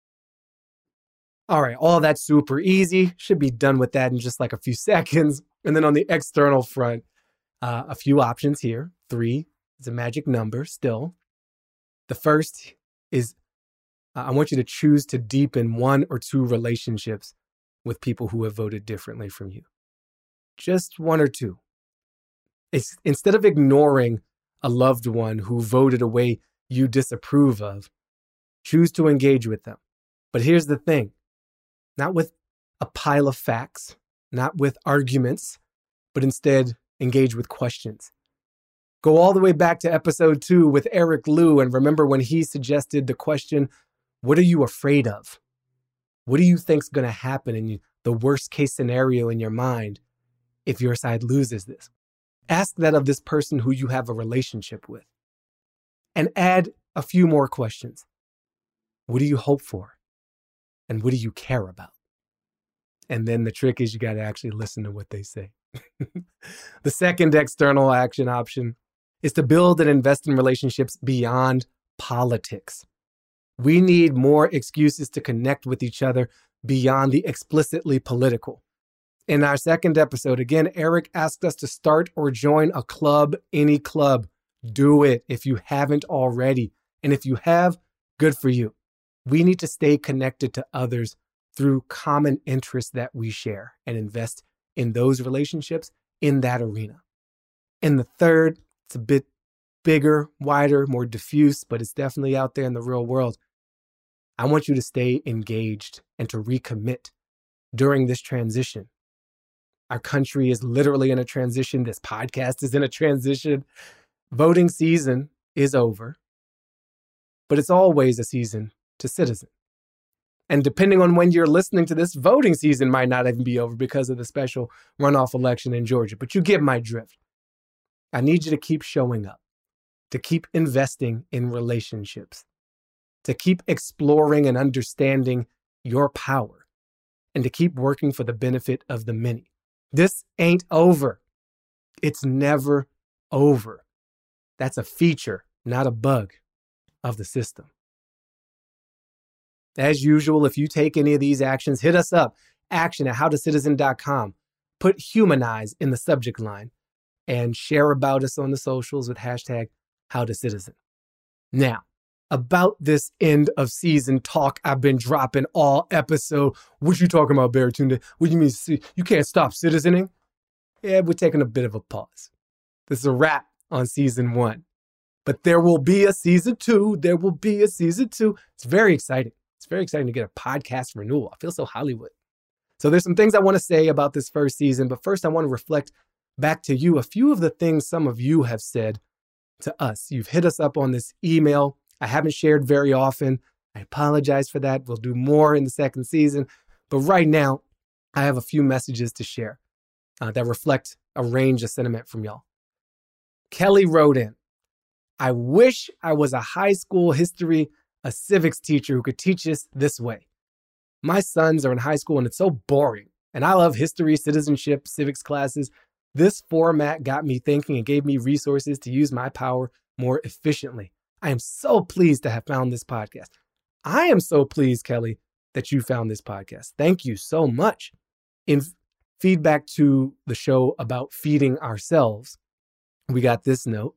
All right, all that's super easy. Should be done with that in just like a few seconds. And then on the external front, uh, a few options here. Three is a magic number still. The first is uh, I want you to choose to deepen one or two relationships with people who have voted differently from you. Just one or two. It's, instead of ignoring a loved one who voted a way you disapprove of, choose to engage with them. But here's the thing, not with a pile of facts, not with arguments, but instead engage with questions. Go all the way back to episode two with Eric Liu and remember when he suggested the question, what are you afraid of? What do you think's going to happen in you, the worst case scenario in your mind if your side loses this? Ask that of this person who you have a relationship with. And add a few more questions. What do you hope for? And what do you care about? And then the trick is you got to actually listen to what they say. The second external action option is to build and invest in relationships beyond politics. We need more excuses to connect with each other beyond the explicitly political. In our second episode, again, Eric asked us to start or join a club, any club. Do it if you haven't already. And if you have, good for you. We need to stay connected to others through common interests that we share and invest in those relationships in that arena. And the third, it's a bit bigger, wider, more diffuse, but it's definitely out there in the real world. I want you to stay engaged and to recommit during this transition. Our country is literally in a transition. This podcast is in a transition. Voting season is over, but it's always a season to citizen. And depending on when you're listening to this, voting season might not even be over because of the special runoff election in Georgia, but you get my drift. I need you to keep showing up, to keep investing in relationships, to keep exploring and understanding your power, and to keep working for the benefit of the many. This ain't over. It's never over. That's a feature, not a bug of the system. As usual, if you take any of these actions, hit us up, action at how to citizen dot com. Put humanize in the subject line and share about us on the socials with hashtag how to citizen. Now, about this end of season talk I've been dropping all episode. What you talking about, Baratunde? What do you mean you can't stop citizening? Yeah, we're taking a bit of a pause. This is a wrap on season one. But there will be a season two. There will be a season two. It's very exciting. It's very exciting to get a podcast renewal. I feel so Hollywood. So there's some things I want to say about this first season, but first I want to reflect back to you a few of the things some of you have said to us. You've hit us up on this email. I haven't shared very often. I apologize for that. We'll do more in the second season. But right now, I have a few messages to share uh, that reflect a range of sentiment from y'all. Kelly wrote in, I wish I was a high school history, a civics teacher who could teach us this way. My sons are in high school and it's so boring. And I love history, citizenship, civics classes. This format got me thinking and gave me resources to use my power more efficiently. I am so pleased to have found this podcast. I am so pleased, Kelly, that you found this podcast. Thank you so much. In f- feedback to the show about feeding ourselves, we got this note.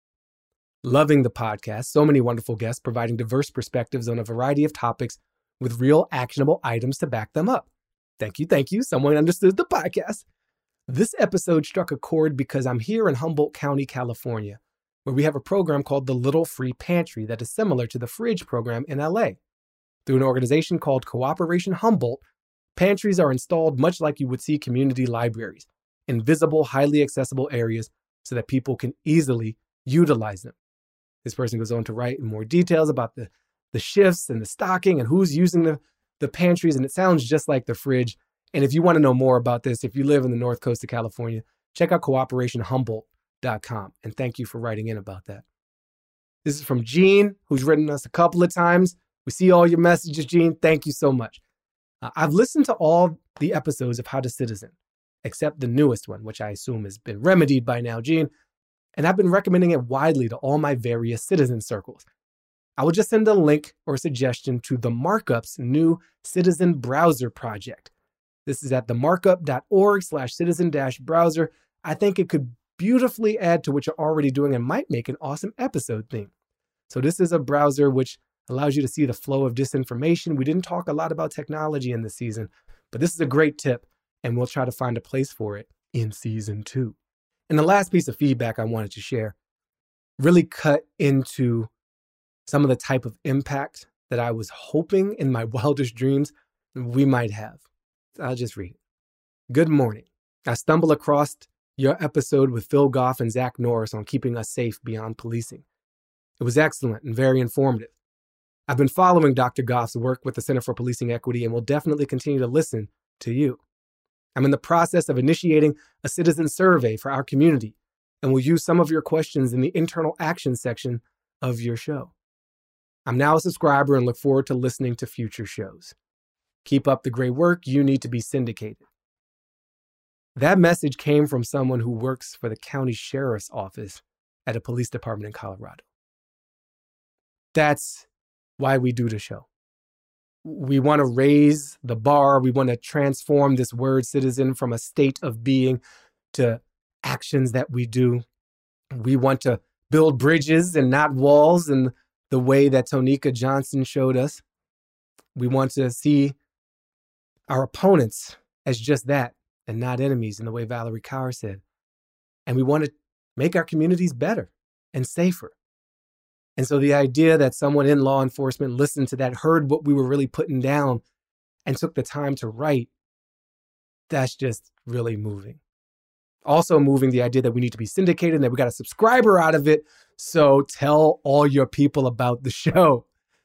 Loving the podcast. So many wonderful guests providing diverse perspectives on a variety of topics with real actionable items to back them up. Thank you, thank you. Someone understood the podcast. This episode struck a chord because I'm here in Humboldt County, California, where we have a program called the Little Free Pantry that is similar to the Fridge program in L A. Through an organization called Cooperation Humboldt, pantries are installed much like you would see community libraries, in visible, highly accessible areas so that people can easily utilize them. This person goes on to write in more details about the, the shifts and the stocking and who's using the the pantries, and it sounds just like the Fridge. And if you want to know more about this, if you live in the North Coast of California, check out cooperation humboldt dot com. And thank you for writing in about that. This is from Gene, who's written us a couple of times. We see all your messages, Gene. Thank you so much. Uh, I've listened to all the episodes of How to Citizen, except the newest one, which I assume has been remedied by now, Gene. And I've been recommending it widely to all my various citizen circles. I will just send a link or suggestion to the Markup's new citizen browser project. This is at themarkup.org slash citizen dash browser. I think it could beautifully add to what you're already doing and might make an awesome episode theme. So this is a browser which allows you to see the flow of disinformation. We didn't talk a lot about technology in this season, but this is a great tip, and we'll try to find a place for it in season two. And the last piece of feedback I wanted to share really cut into some of the type of impact that I was hoping in my wildest dreams we might have. I'll just read it. Good morning. I stumbled across your episode with Phil Goff and Zach Norris on keeping us safe beyond policing. It was excellent and very informative. I've been following Doctor Goff's work with the Center for Policing Equity and will definitely continue to listen to you. I'm in the process of initiating a citizen survey for our community and will use some of your questions in the internal action section of your show. I'm now a subscriber and look forward to listening to future shows. Keep up the great work. You need to be syndicated. That message came from someone who works for the county sheriff's office at a police department in Colorado. That's why we do the show. We want to raise the bar. We want to transform this word citizen from a state of being to actions that we do. We want to build bridges and not walls in the way that Tonika Johnson showed us. We want to see our opponents as just that and not enemies in the way Valerie Kaur said. And we want to make our communities better and safer. And so the idea that someone in law enforcement listened to that, heard what we were really putting down, and took the time to write, that's just really moving. Also moving the idea that we need to be syndicated and that we got a subscriber out of it. So tell all your people about the show.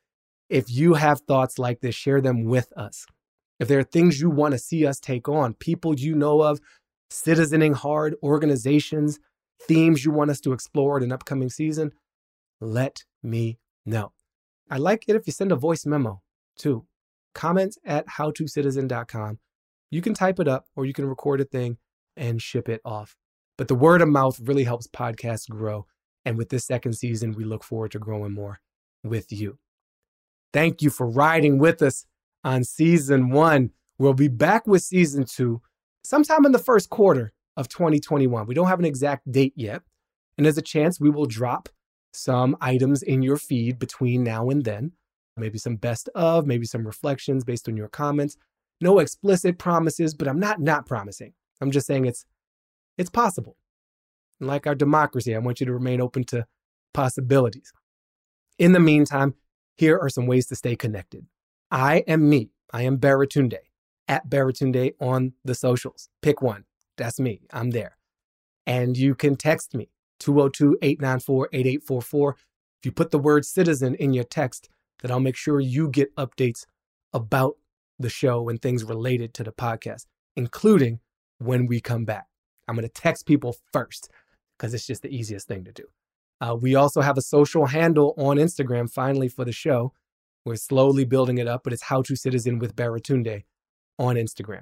If you have thoughts like this, share them with us. If there are things you want to see us take on, people you know of, citizening hard, organizations, themes you want us to explore in an upcoming season, let me know. I like it if you send a voice memo too. Comments at how to citizen dot com. You can type it up or you can record a thing and ship it off. But the word of mouth really helps podcasts grow. And with this second season, we look forward to growing more with you. Thank you for riding with us on season one. We'll be back with season two sometime in the first quarter of twenty twenty-one. We don't have an exact date yet. And there's a chance we will drop some items in your feed between now and then. Maybe some best of, maybe some reflections based on your comments. No explicit promises, but I'm not not promising. I'm just saying it's it's possible. And like our democracy, I want you to remain open to possibilities. In the meantime, here are some ways to stay connected. I am me. I am Baratunde, at Baratunde on the socials. Pick one. That's me. I'm there. And you can text me, two oh two, eight nine four, eight eight four four. If you put the word citizen in your text, then I'll make sure you get updates about the show and things related to the podcast, including when we come back. I'm going to text people first because it's just the easiest thing to do. Uh, we also have a social handle on Instagram, finally, for the show. We're slowly building it up, but it's How to Citizen with Baratunde on Instagram.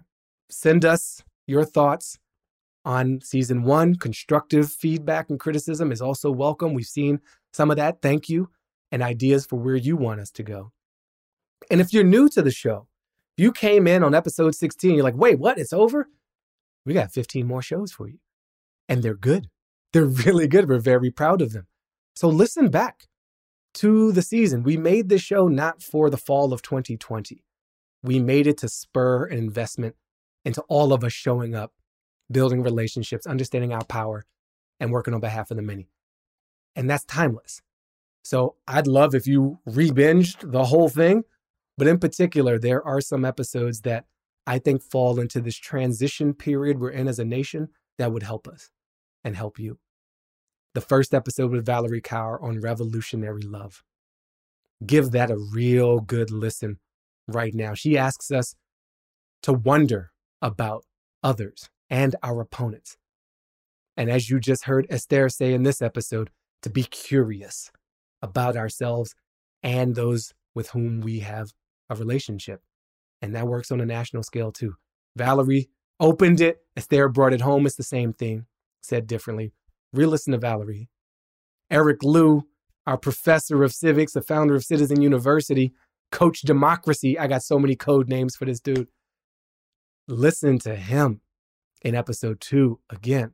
Send us your thoughts on season one. Constructive feedback and criticism is also welcome. We've seen some of that. Thank you. And ideas for where you want us to go. And if you're new to the show, you came in on episode sixteen, you're like, wait, what? It's over? We got fifteen more shows for you. And they're good. They're really good. We're very proud of them. So listen back to the season. We made this show not for the fall of twenty twenty. We made it to spur an investment into all of us showing up, building relationships, understanding our power, and working on behalf of the many. And that's timeless. So I'd love if you re-binged the whole thing. But in particular, there are some episodes that I think fall into this transition period we're in as a nation that would help us and help you. The first episode with Valerie Kaur on revolutionary love. Give that a real good listen right now. She asks us to wonder about others and our opponents. And as you just heard Esther say in this episode, to be curious about ourselves and those with whom we have a relationship. And that works on a national scale too. Valerie opened it. Esther brought it home. It's the same thing, said differently. Re-listen to Valerie. Eric Liu, our professor of civics, the founder of Citizen University, Coach Democracy. I got so many code names for this dude. Listen to him in episode two again.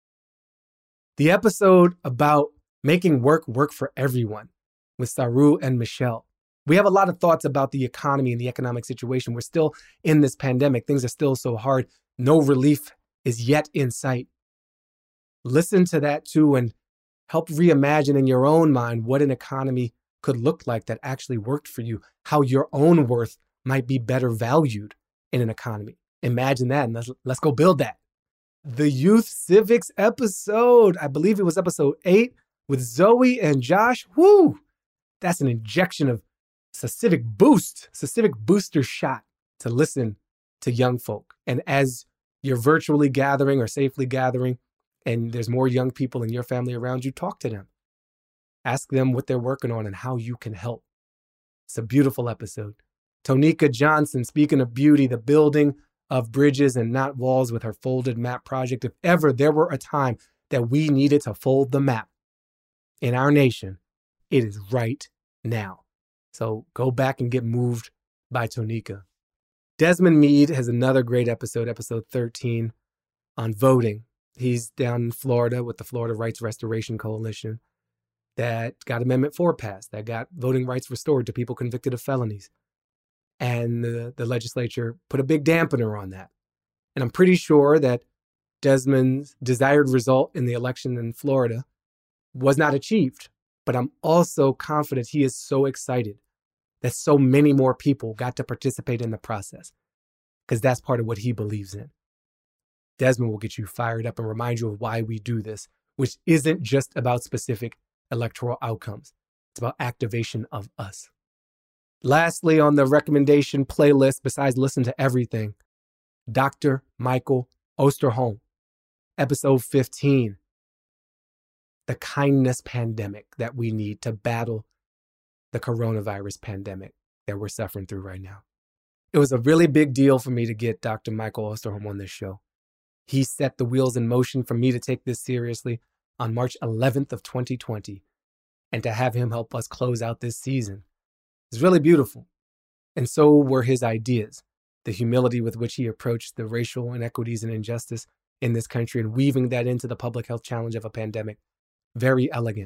The episode about making work work for everyone with Saru and Michelle. We have a lot of thoughts about the economy and the economic situation. We're still in this pandemic. Things are still so hard. No relief is yet in sight. Listen to that too and help reimagine in your own mind what an economy could look like that actually worked for you, how your own worth might be better valued in an economy. Imagine that and let's, let's go build that. The youth civics episode, I believe it was episode eight with Zoe and Josh. Woo! That's an injection of it's a civic boost, it's a civic booster shot to listen to young folk. And as you're virtually gathering or safely gathering, and there's more young people in your family around you, talk to them. Ask them what they're working on and how you can help. It's a beautiful episode. Tonika Johnson, speaking of beauty, the building of bridges and not walls with her folded map project. If ever there were a time that we needed to fold the map in our nation, it is right now. So go back and get moved by Tonika. Desmond Meade has another great episode, episode thirteen, on voting. He's down in Florida with the Florida Rights Restoration Coalition that got Amendment four passed, that got voting rights restored to people convicted of felonies. And the, the legislature put a big dampener on that. And I'm pretty sure that Desmond's desired result in the election in Florida was not achieved. But I'm also confident he is so excited that so many more people got to participate in the process because that's part of what he believes in. Desmond will get you fired up and remind you of why we do this, which isn't just about specific electoral outcomes. It's about activation of us. Lastly, on the recommendation playlist, besides Listen to Everything, Doctor Michael Osterholm, episode fifteen. The kindness pandemic that we need to battle the coronavirus pandemic that we're suffering through right now. It was a really big deal for me to get Doctor Michael Osterholm on this show. He set the wheels in motion for me to take this seriously on March eleventh of twenty twenty, and to have him help us close out this season is really beautiful. And so were his ideas, the humility with which he approached the racial inequities and injustice in this country and weaving that into the public health challenge of a pandemic. Very elegant.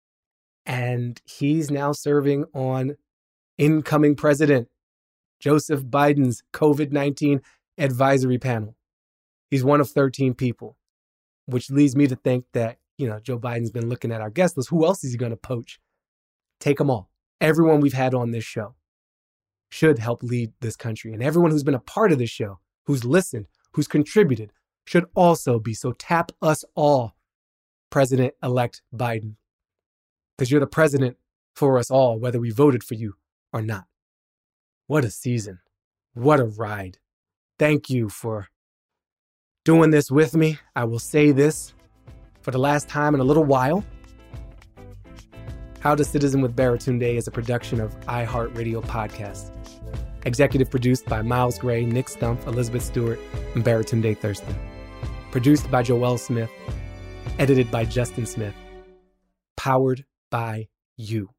And he's now serving on incoming President Joseph Biden's COVID nineteen advisory panel. He's one of thirteen people, which leads me to think that, you know, Joe Biden's been looking at our guest list. Who else is he going to poach? Take them all. Everyone we've had on this show should help lead this country. And everyone who's been a part of this show, who's listened, who's contributed, should also be. So tap us all, President-elect Biden, because you're the president for us all, whether we voted for you or not. What a season. What a ride. Thank you for doing this with me. I will say this for the last time in a little while. How to Citizen with Baratunde is a production of iHeartRadio Podcast. Executive produced by Miles Gray, Nick Stumpf, Elizabeth Stewart, and Baratunde Thurston. Produced by Joelle Smith. Edited by Justin Smith. Powered by you.